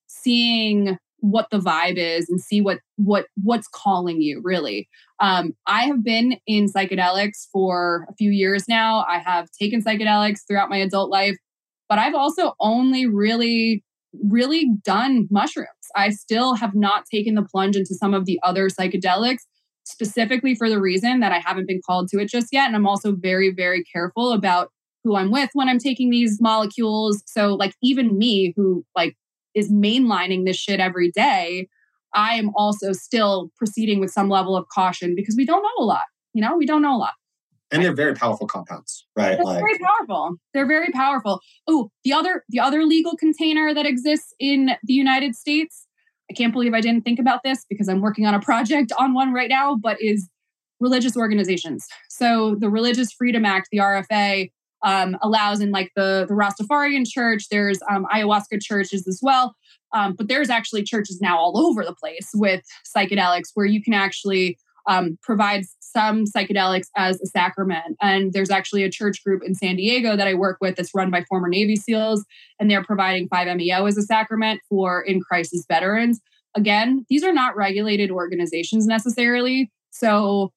seeing what the vibe is and see what what what's calling you really. Um, I have been in psychedelics for a few years now. I have taken psychedelics throughout my adult life, but I've also only really, really done mushrooms. I still have not taken the plunge into some of the other psychedelics, specifically for the reason that I haven't been called to it just yet. And I'm also very, very careful about who I'm with when I'm taking these molecules. So like even me who like is mainlining this shit every day, I am also still proceeding with some level of caution because we don't know a lot. You know, we don't know a lot. And they're very powerful compounds, right? They're like, very powerful. They're very powerful. Oh, the other the other legal container that exists in the United States, I can't believe I didn't think about this because I'm working on a project on one right now, but is religious organizations. So the Religious Freedom Act, the R F A, Um, allows in like the, the Rastafarian church, there's um, ayahuasca churches as well. Um, but there's actually churches now all over the place with psychedelics where you can actually um, provide some psychedelics as a sacrament. And there's actually a church group in San Diego that I work with that's run by former Navy SEALs, and they're providing five M E O as a sacrament for in crisis veterans. Again, these are not regulated organizations necessarily. So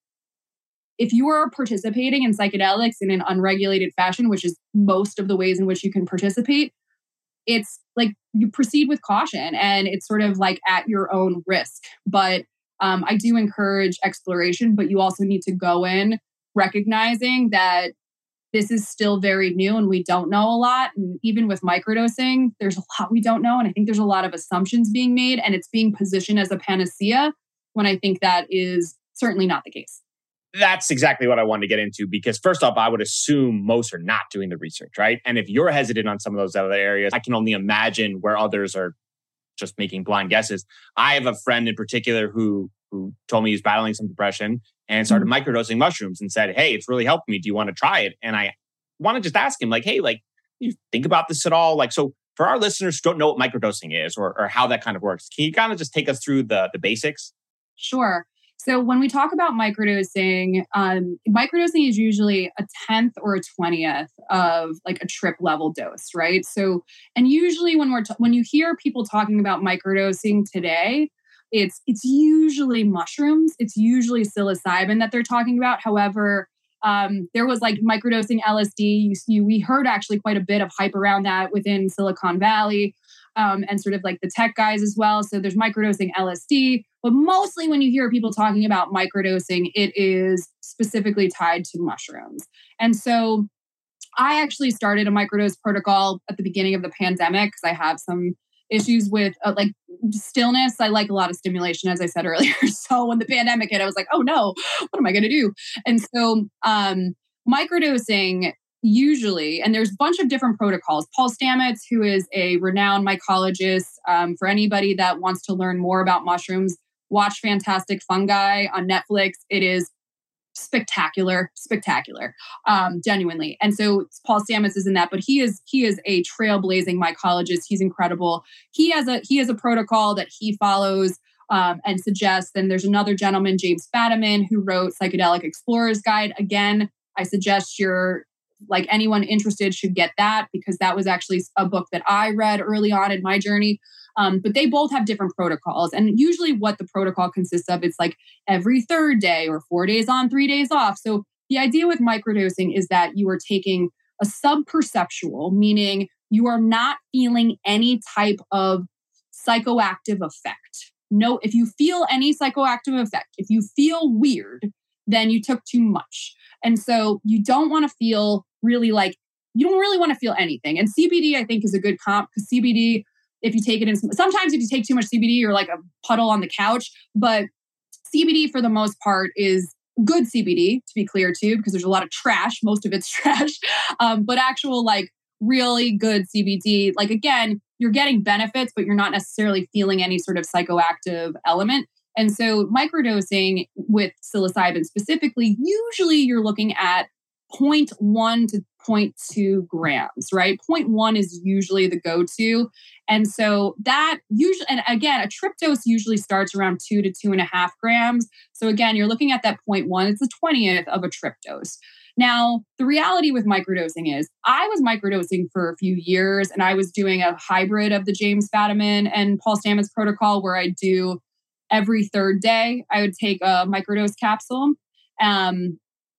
if you are participating in psychedelics in an unregulated fashion, which is most of the ways in which you can participate, it's like you proceed with caution and it's sort of like at your own risk. But um, I do encourage exploration, but you also need to go in recognizing that this is still very new and we don't know a lot. And even with microdosing, there's a lot we don't know. And I think there's a lot of assumptions being made and it's being positioned as a panacea when I think that is certainly not the case. That's exactly what I wanted to get into because first off, I would assume most are not doing the research, right? And if you're hesitant on some of those other areas, I can only imagine where others are just making blind guesses. I have a friend in particular who who told me he's battling some depression and started mm-hmm. microdosing mushrooms and said, hey, it's really helped me. Do you want to try it? And I want to just ask him like, hey, like, you think about this at all? Like, so For our listeners who don't know what microdosing is or, or how that kind of works, can you kind of just take us through the, the basics? Sure. So when we talk about microdosing, um, microdosing is usually a tenth or a twentieth of like a trip level dose, right? So, and usually when we're t- when you hear people talking about microdosing today, it's it's usually mushrooms, it's usually psilocybin that they're talking about. However, um, there was like microdosing L S D. You, you, we heard actually quite a bit of hype around that within Silicon Valley. Um, and sort of like the tech guys as well. So there's microdosing L S D, but mostly when you hear people talking about microdosing, it is specifically tied to mushrooms. And so I actually started a microdose protocol at the beginning of the pandemic because I have some issues with uh, like stillness. I like a lot of stimulation, as I said earlier. So when the pandemic hit, I was like, oh no, what am I going to do? And so um, microdosing usually, and there's a bunch of different protocols. Paul Stamets, who is a renowned mycologist, um, for anybody that wants to learn more about mushrooms, watch Fantastic Fungi on Netflix. It is spectacular, spectacular, um, genuinely. And so Paul Stamets is in that, but he is he is a trailblazing mycologist. He's incredible. He has a he has a protocol that he follows um, and suggests. And there's another gentleman, James Fadiman, who wrote Psychedelic Explorer's Guide. Again, I suggest you're like anyone interested should get that because that was actually a book that I read early on in my journey. Um, but they both have different protocols. And usually what the protocol consists of, it's like every third day or four days on, three days off. So the idea with microdosing is that you are taking a subperceptual, meaning you are not feeling any type of psychoactive effect. No, if you feel any psychoactive effect, if you feel weird, then you took too much. And so you don't want to feel really like, you don't really want to feel anything. And C B D, I think, is a good comp because C B D, if you take it in, sometimes if you take too much C B D, you're like a puddle on the couch. But C B D, for the most part, is good C B D, to be clear, too, because there's a lot of trash. Most of it's trash. Um, but actual, like, really good C B D, like, again, you're getting benefits, but you're not necessarily feeling any sort of psychoactive element. And so microdosing with psilocybin specifically, usually you're looking at zero point one to zero point two grams, right? zero point one is usually the go-to. And so that usually, and again, a trip dose usually starts around two to two and a half grams. So again, you're looking at that zero point one, it's the twentieth of a trip dose. Now, the reality with microdosing is I was microdosing for a few years and I was doing a hybrid of the James Fadiman and Paul Stamets protocol where I do every third day, I would take a microdose capsule. Um,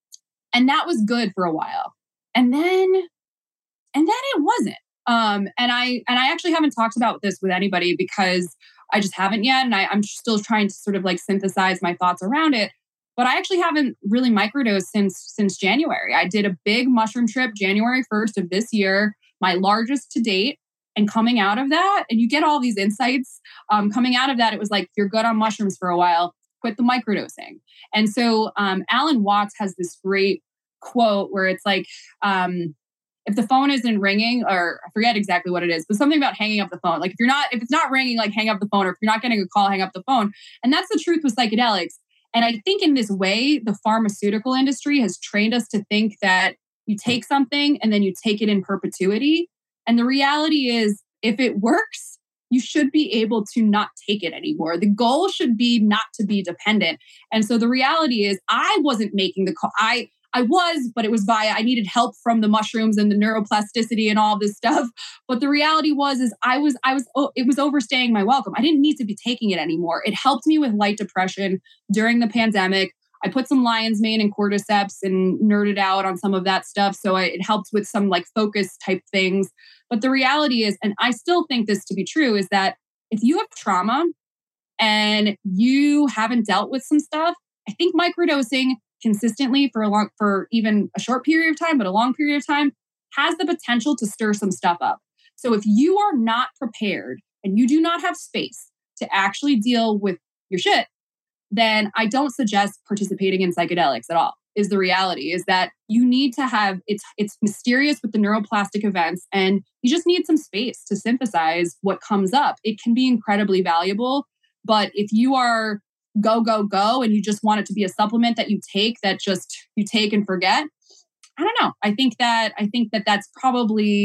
and that was good for a while. And then, and then it wasn't. Um, and I, and I actually haven't talked about this with anybody because I just haven't yet. And I, I'm still trying to sort of like synthesize my thoughts around it. But I actually haven't really microdosed since, since January. I did a big mushroom trip January first of this year, my largest to date. And coming out of that, and you get all these insights, um, coming out of that, it was like, you're good on mushrooms for a while, quit the microdosing. And so um, Alan Watts has this great quote where it's like, um, if the phone isn't ringing, or I forget exactly what it is, but something about hanging up the phone. Like if you're not, if it's not ringing, like hang up the phone, or if you're not getting a call, hang up the phone. And that's the truth with psychedelics. And I think in this way, the pharmaceutical industry has trained us to think that you take something and then you take it in perpetuity. And the reality is, if it works, you should be able to not take it anymore. The goal should be not to be dependent. And so the reality is, I wasn't making the call. I I was, but it was via, I needed help from the mushrooms and the neuroplasticity and all this stuff. But the reality was, is I was, I was, oh, it was overstaying my welcome. I didn't need to be taking it anymore. It helped me with light depression during the pandemic. I put some lion's mane and cordyceps and nerded out on some of that stuff. So I, it helped with some like focus type things. But the reality is, and I still think this to be true, is that if you have trauma and you haven't dealt with some stuff, I think microdosing consistently for a long, for even a short period of time, but a long period of time, has the potential to stir some stuff up. So if you are not prepared and you do not have space to actually deal with your shit, then I don't suggest participating in psychedelics at all. Is the reality is that you need to have, it's it's mysterious with the neuroplastic events, and you just need some space to synthesize what comes up. It can be incredibly valuable, but if you are go, go, go, and you just want it to be a supplement that you take, that just you take and forget, I don't know. I think that I think that that's probably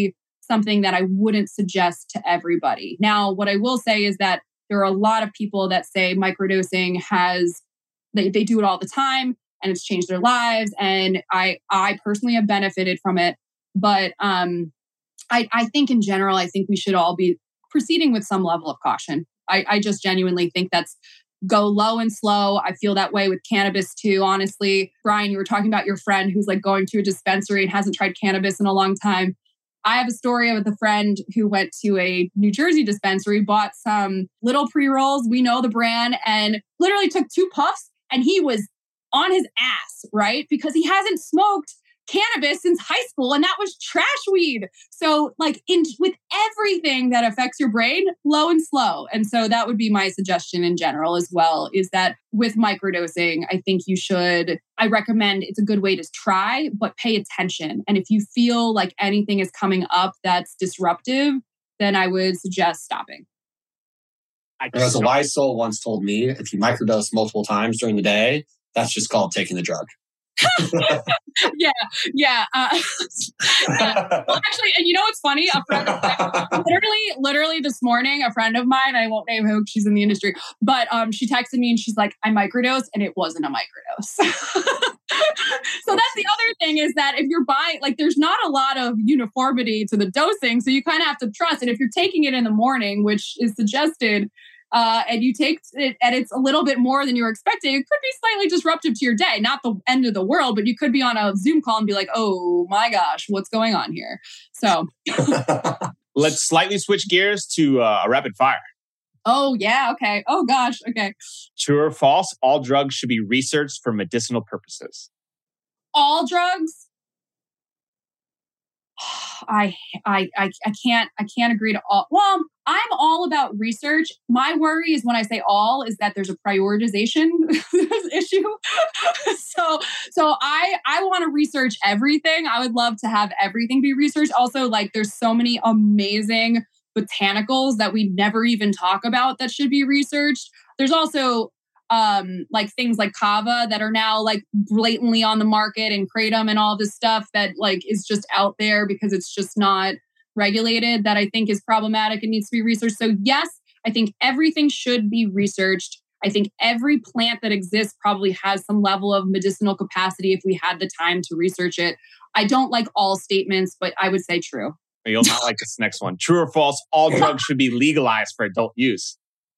something that I wouldn't suggest to everybody. Now, what I will say is that there are a lot of people that say microdosing has, they, they do it all the time and it's changed their lives. And I, I personally have benefited from it. But um, I, I think in general, I think we should all be proceeding with some level of caution. I, I just genuinely think that's go low and slow. I feel that way with cannabis too, honestly. Brian, you were talking about your friend who's like going to a dispensary and hasn't tried cannabis in a long time. I have a story with a friend who went to a New Jersey dispensary, bought some little pre-rolls. We know the brand, and literally took two puffs and he was on his ass, right? Because he hasn't smoked cannabis since high school, and that was trash weed. So like in with everything that affects your brain, low and slow. And so that would be my suggestion in general as well, is that with microdosing, I think you should, I recommend it's a good way to try, but pay attention. And if you feel like anything is coming up that's disruptive, then I would suggest stopping. As a wise soul once told me, if you microdose multiple times during the day, that's just called taking the drug. yeah, yeah. Uh, yeah. Well, actually, and you know what's funny? A friend of mine, literally, literally this morning, a friend of mine, I won't name who, she's in the industry, but um, she texted me and she's like, I microdosed, and it wasn't a microdose. So that's the other thing, is that if you're buying, like, there's not a lot of uniformity to the dosing, so you kind of have to trust. And if you're taking it in the morning, which is suggested, Uh, and you take it and it's a little bit more than you were expecting, it could be slightly disruptive to your day. Not the end of the world, but you could be on a Zoom call and be like, oh my gosh, what's going on here? So let's slightly switch gears to uh, a rapid fire. Oh, yeah. Okay. Oh, gosh. Okay. True or false, all drugs should be researched for medicinal purposes. All drugs? I, I, I, I can't, I can't agree to all. Well, I'm all about research. My worry is when I say all is that there's a prioritization issue. so, so I, I want to research everything. I would love to have everything be researched. Also, like, there's so many amazing botanicals that we never even talk about that should be researched. There's also um, like things like kava that are now like blatantly on the market, and kratom and all this stuff that like is just out there because it's just not regulated, that I think is problematic and needs to be researched. So yes, I think everything should be researched. I think every plant that exists probably has some level of medicinal capacity if we had the time to research it. I don't like all statements, but I would say true. You'll not like this next one. True or false, all drugs should be legalized for adult use.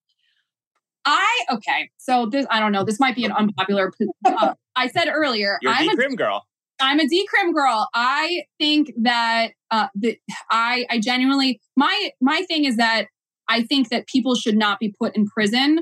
I, okay, so this, I don't know, this might be an unpopular, uh, I said earlier, You're I'm a a decrim girl. I'm a decrim girl. I think that, uh, the, I, I genuinely, my, my thing is that I think that people should not be put in prison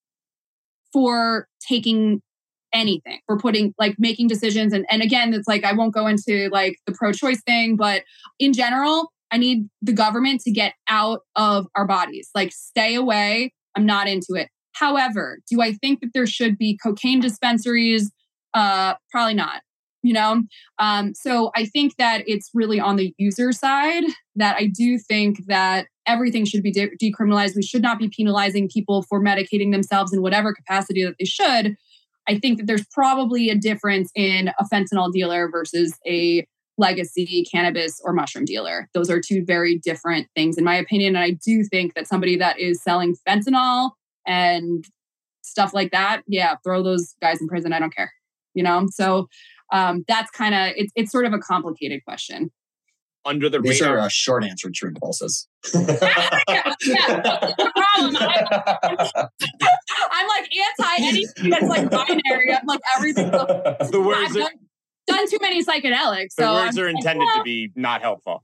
for taking anything, for putting, like, making decisions. And, and again, it's like, I won't go into like the pro-choice thing, but in general, I need the government to get out of our bodies, like stay away. I'm not into it. However, do I think that there should be cocaine dispensaries? Uh, probably not, you know? Um, so I think that it's really on the user side that I do think that everything should be de- decriminalized. We should not be penalizing people for medicating themselves in whatever capacity that they should. I think that there's probably a difference in a fentanyl dealer versus a legacy cannabis or mushroom dealer. Those are two very different things, in my opinion. And I do think that somebody that is selling fentanyl and stuff like that, yeah, throw those guys in prison. I don't care, you know? So um, that's kind of, it's it's sort of a complicated question. Under the These radar. are a short answer true impulses. yeah, yeah, that's the problem. I'm, I'm like anti anything that's like binary. I'm like everything. The words I've are, done, done too many psychedelics. the So words I'm are like, intended well. to be not helpful.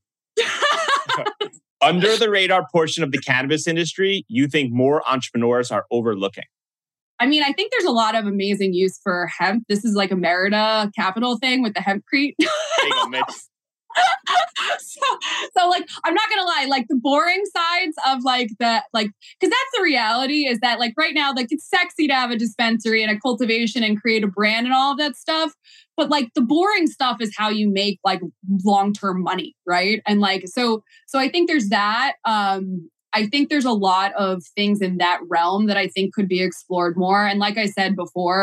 Under the radar portion of the cannabis industry, you think more entrepreneurs are overlooking? I mean, I think there's a lot of amazing use for hemp. This is like a Merida Capital thing with the hempcrete. There you go, Mitch. so, so like, I'm not gonna lie, like the boring sides of like the, like, because that's the reality is that like right now, like it's sexy to have a dispensary and a cultivation and create a brand and all of that stuff. But like the boring stuff is how you make like long-term money, right? And like, so, so I think there's that. Um, I think there's a lot of things in that realm that I think could be explored more. And like I said before,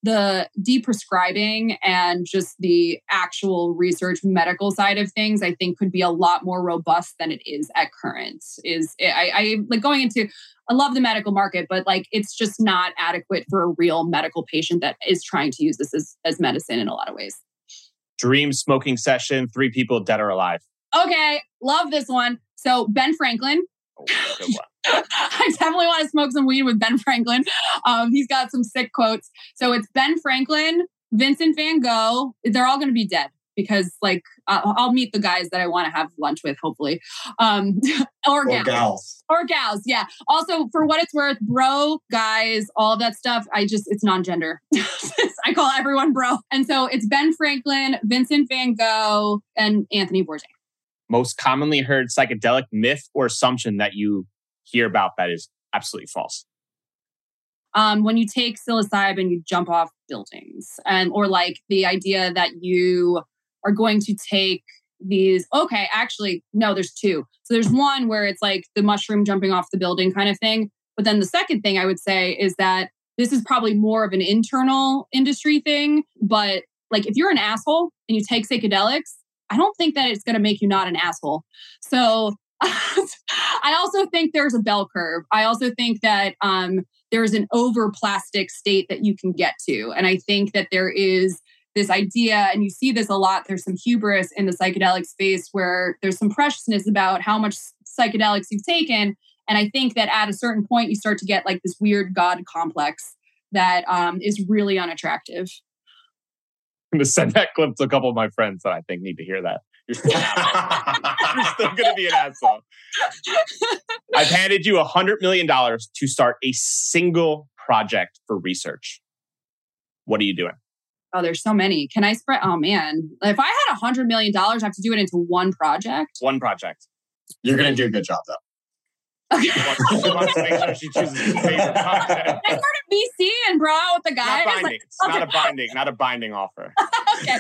the deprescribing and just the actual research medical side of things, I think could be a lot more robust than it is at current. Is I, I like going into, I love the medical market, but like it's just not adequate for a real medical patient that is trying to use this as, as medicine in a lot of ways. Dream smoking session, three people dead or alive. Okay, love this one. So Ben Franklin. Oh, good one. I definitely want to smoke some weed with Ben Franklin. Um, he's got some sick quotes. So it's Ben Franklin, Vincent van Gogh. They're all going to be dead because, like, uh, I'll meet the guys that I want to have lunch with, hopefully. Um, or, or gals. gals. Or gals, yeah. Also, for what it's worth, bro, guys, all of that stuff, I just, it's non-gender. I call everyone bro. And so it's Ben Franklin, Vincent van Gogh, and Anthony Bourdain. Most commonly heard psychedelic myth or assumption that you hear about that is absolutely false. Um, when you take psilocybin, you jump off buildings, and or like the idea that you are going to take these. Okay, actually, no, there's two. So there's one where it's like the mushroom jumping off the building kind of thing. But then the second thing I would say is that this is probably more of an internal industry thing. But like if you're an asshole and you take psychedelics, I don't think that it's going to make you not an asshole. So I also think there's a bell curve. I also think that um, there's an over plastic state that you can get to. And I think that there is this idea, and you see this a lot, there's some hubris in the psychedelic space where there's some preciousness about how much psychedelics you've taken. And I think that at a certain point, you start to get like this weird God complex that um, is really unattractive. I'm going to send that clip to a couple of my friends that I think need to hear that. You're still, You're still going to be an asshole. I've handed you one hundred million dollars to start a single project for research. What are you doing? Oh, there's so many. Can I spread? Oh, man. If I had one hundred million dollars, I have to do it into one project. One project. You're going to do a good job, though. Okay. She wants to make sure she chooses her favorite project. I started V C and bro out with the guy. Not binding. Like, It's not a binding, not a binding offer. okay.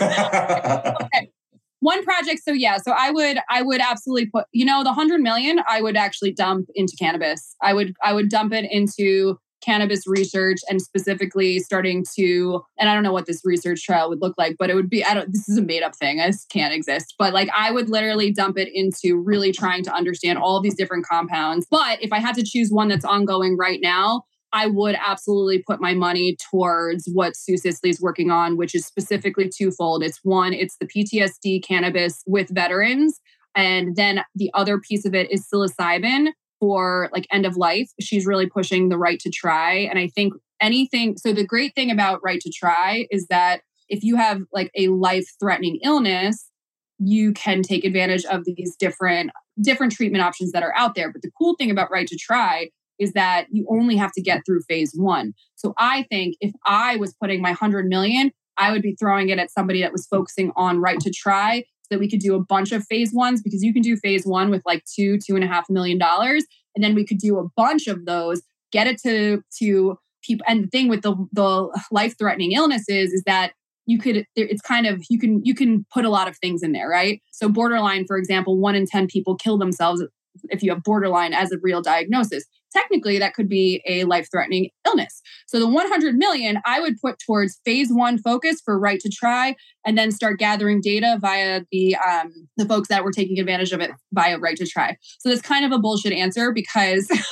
Okay. One project. So yeah, so I would, I would absolutely put, you know, the hundred million, I would actually dump into cannabis. I would, I would dump it into cannabis research and specifically starting to, and I don't know what this research trial would look like, but it would be, I don't, this is a made up thing. This can't exist. But like, I would literally dump it into really trying to understand all of these different compounds. But if I had to choose one that's ongoing right now, I would absolutely put my money towards what Sue Sisley is working on, which is specifically twofold. It's one, it's the P T S D cannabis with veterans. And then the other piece of it is psilocybin for like end of life. She's really pushing the right to try. And I think anything, so the great thing about right to try is that if you have like a life-threatening illness, you can take advantage of these different, different treatment options that are out there. But the cool thing about right to try is that you only have to get through phase one. So I think if I was putting my one hundred million, I would be throwing it at somebody that was focusing on right to try so that we could do a bunch of phase ones, because you can do phase one with like two, two and a half million dollars. And then we could do a bunch of those, get it to, to people. And the thing with the, the life-threatening illnesses is that you could, it's kind of, you can, you can put a lot of things in there, right? So borderline, for example, one in ten people kill themselves if you have borderline as a real diagnosis. Technically, that could be a life-threatening illness. So the one hundred million, I would put towards phase one focus for right to try, and then start gathering data via the um, the folks that were taking advantage of it via right to try. So that's kind of a bullshit answer because because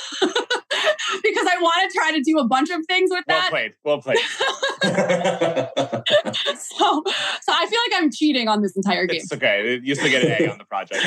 I want to try to do a bunch of things with that. Well played. Well played. so, so I feel like I'm cheating on this entire game. It's okay. You still get an A on the project.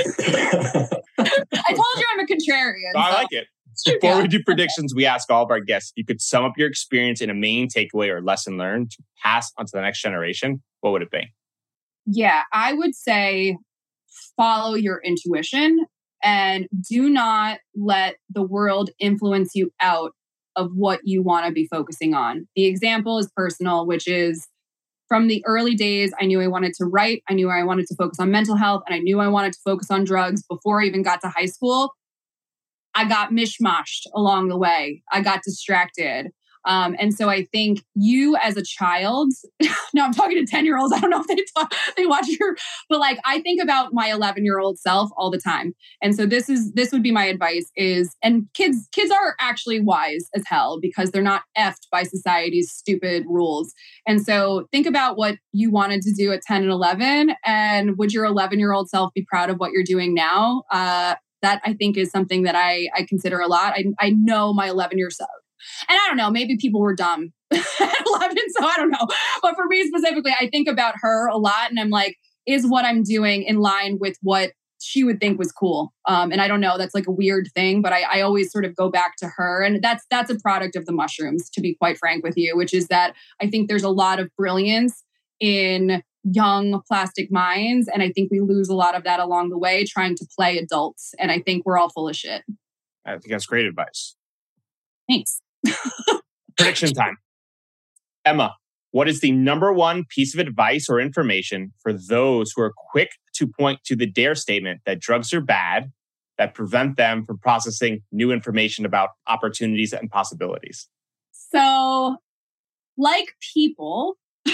I told you I'm a contrarian. I so. like it. Before yeah. we do predictions, we ask all of our guests, if you could sum up your experience in a main takeaway or lesson learned to pass on to the next generation, what would it be? Yeah, I would say follow your intuition and do not let the world influence you out of what you want to be focusing on. The example is personal, which is from the early days, I knew I wanted to write. I knew I wanted to focus on mental health, and I knew I wanted to focus on drugs before I even got to high school. I got mishmashed along the way. I got distracted. Um, and so I think you as a child, now I'm talking to ten year olds. I don't know if they talk, they watch your, but like, I think about my eleven year old self all the time. And so this is, this would be my advice is, and kids, kids are actually wise as hell because they're not effed by society's stupid rules. And so think about what you wanted to do at ten and eleven. And would your eleven year old self be proud of what you're doing now? Uh, that I think is something that I, I consider a lot. I, I know my eleven year self. And I don't know, maybe people were dumb at eleven, so I don't know. But for me specifically, I think about her a lot and I'm like, is what I'm doing in line with what she would think was cool? Um, and I don't know, that's like a weird thing, but I, I always sort of go back to her. And that's that's a product of the mushrooms, to be quite frank with you, which is that I think there's a lot of brilliance in young plastic minds. And I think we lose a lot of that along the way trying to play adults. And I think we're all full of shit. I think that's great advice. Thanks. Prediction time. Emma, what is the number one piece of advice or information for those who are quick to point to the dare statement that drugs are bad, that prevent them from processing new information about opportunities and possibilities? So, like people,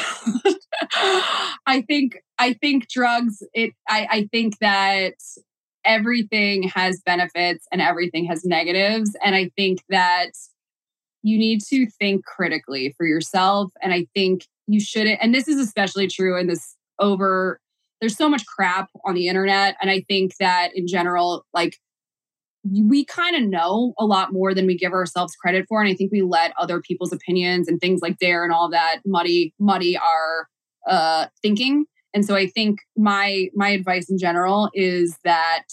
I think I think drugs, it I, I think that everything has benefits and everything has negatives. And I think that you need to think critically for yourself. And I think you shouldn't, and this is especially true in this over, there's so much crap on the internet. And I think that in general, like we kind of know a lot more than we give ourselves credit for. And I think we let other people's opinions and things like dare and all that muddy, muddy our uh, thinking. And so I think my, my advice in general is that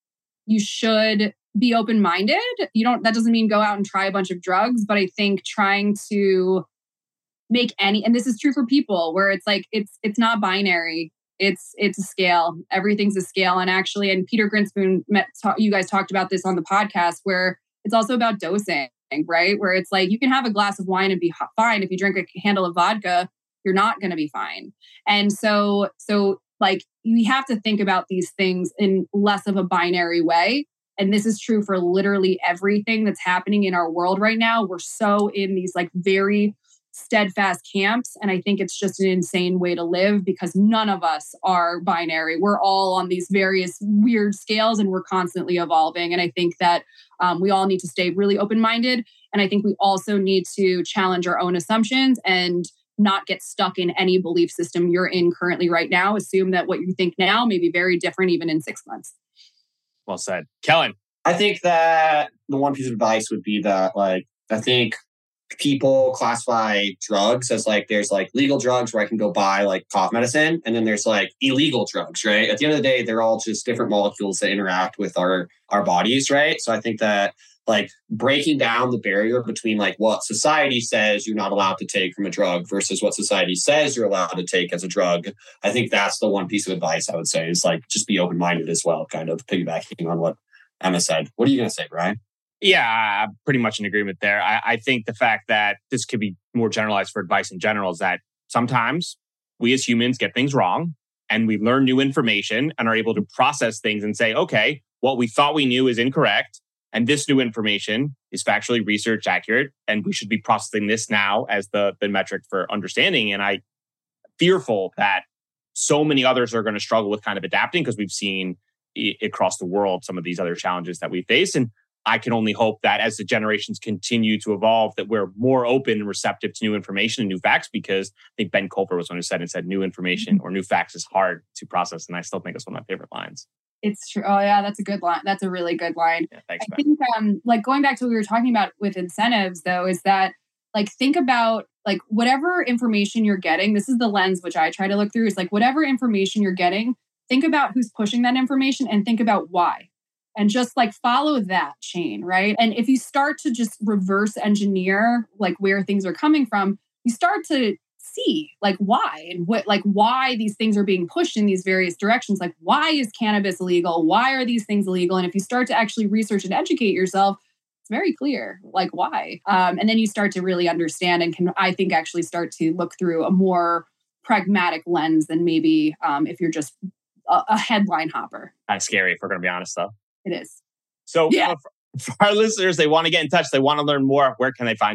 you should be open-minded. You don't, that doesn't mean go out and try a bunch of drugs, but I think trying to make any, and this is true for people where it's like, it's, it's not binary. It's, it's a scale. Everything's a scale. And actually, and Peter Grinspoon met, ta- you guys talked about this on the podcast where it's also about dosing, right? Where it's like, you can have a glass of wine and be fine. If you drink a handle of vodka, you're not going to be fine. And so, so like, we have to think about these things in less of a binary way. And this is true for literally everything that's happening in our world right now. We're so in these like very steadfast camps. And I think it's just an insane way to live because none of us are binary. We're all on these various weird scales and we're constantly evolving. And I think that um, we all need to stay really open-minded. And I think we also need to challenge our own assumptions and not get stuck in any belief system you're in currently right now. Assume that what you think now may be very different even in six months. Well said. Kellen. I think that the one piece of advice would be that, like, I think people classify drugs as like, there's like legal drugs where I can go buy like cough medicine. And then there's like illegal drugs, right? At the end of the day, they're all just different molecules that interact with our, our bodies, right? So I think that like breaking down the barrier between like what society says you're not allowed to take from a drug versus what society says you're allowed to take as a drug. I think that's the one piece of advice I would say is like, just be open-minded as well, kind of piggybacking on what Emma said. What are you going to say, Brian? Yeah, I'm pretty much in agreement there. I, I think the fact that this could be more generalized for advice in general is that sometimes we as humans get things wrong and we learn new information and are able to process things and say, okay, what we thought we knew is incorrect. And this new information is factually research accurate. And we should be processing this now as the, the metric for understanding. And I'm fearful that so many others are going to struggle with kind of adapting because we've seen I- across the world some of these other challenges that we face. And I can only hope that as the generations continue to evolve, that we're more open and receptive to new information and new facts, because I think Ben Kolper was one who said and said new information or new facts is hard to process. And I still think it's one of my favorite lines. It's true. Oh yeah, that's a good line. That's a really good line. Yeah, thanks, I Ben. think um, like going back to what we were talking about with incentives though, is that like think about like whatever information you're getting, this is the lens which I try to look through, is like whatever information you're getting, think about who's pushing that information and think about why. And just like follow that chain, right? And if you start to just reverse engineer like where things are coming from, you start to see like why and what, like why these things are being pushed in these various directions. Like why is cannabis illegal? Why are these things illegal? And if you start to actually research and educate yourself, it's very clear like why. Um, and then you start to really understand and can, I think, actually start to look through a more pragmatic lens than maybe um, if you're just a, a headline hopper. Kind of scary if we're going to be honest though. It is. So Yeah. uh, for, for our listeners, they want to get in touch, they want to learn more. Where can they find you?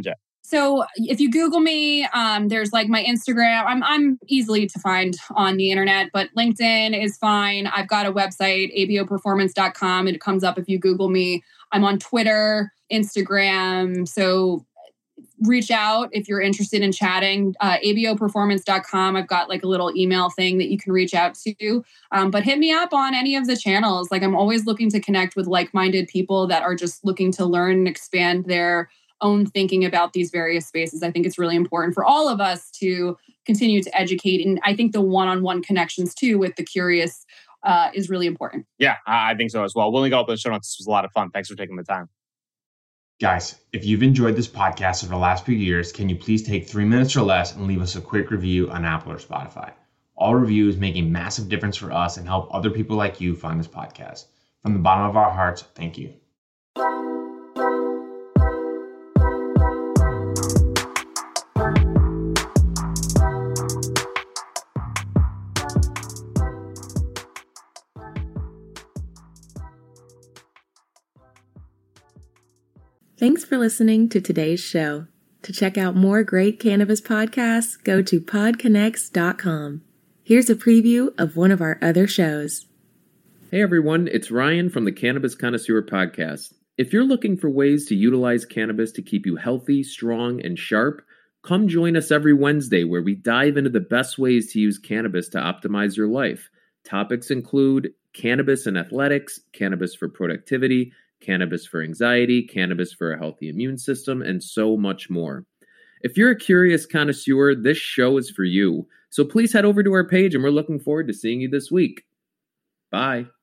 So if you Google me, um, there's like my Instagram. I'm I'm easily to find on the internet, but LinkedIn is fine. I've got a website, A B O performance dot com. It comes up if you Google me. I'm on Twitter, Instagram. So reach out if you're interested in chatting. Uh, A B O performance dot com. I've got like a little email thing that you can reach out to. Um, but hit me up on any of the channels. Like I'm always looking to connect with like-minded people that are just looking to learn and expand their own thinking about these various spaces. I think it's really important for all of us to continue to educate. And I think the one-on-one connections too with the curious uh, is really important. Yeah, I think so as well. We'll link up in the show notes. This was a lot of fun. Thanks for taking the time. Guys, if you've enjoyed this podcast over the last few years, can you please take three minutes or less and leave us a quick review on Apple or Spotify? All reviews make a massive difference for us and help other people like you find this podcast. From the bottom of our hearts, thank you. Thanks for listening to today's show. To check out more great cannabis podcasts, go to pod connects dot com. Here's a preview of one of our other shows. Hey everyone, it's Ryan from the Cannabis Connoisseur Podcast. If you're looking for ways to utilize cannabis to keep you healthy, strong, and sharp, come join us every Wednesday where we dive into the best ways to use cannabis to optimize your life. Topics include cannabis and athletics, cannabis for productivity, cannabis for anxiety, cannabis for a healthy immune system, and so much more. If you're a curious connoisseur, this show is for you. So please head over to our page and we're looking forward to seeing you this week. Bye.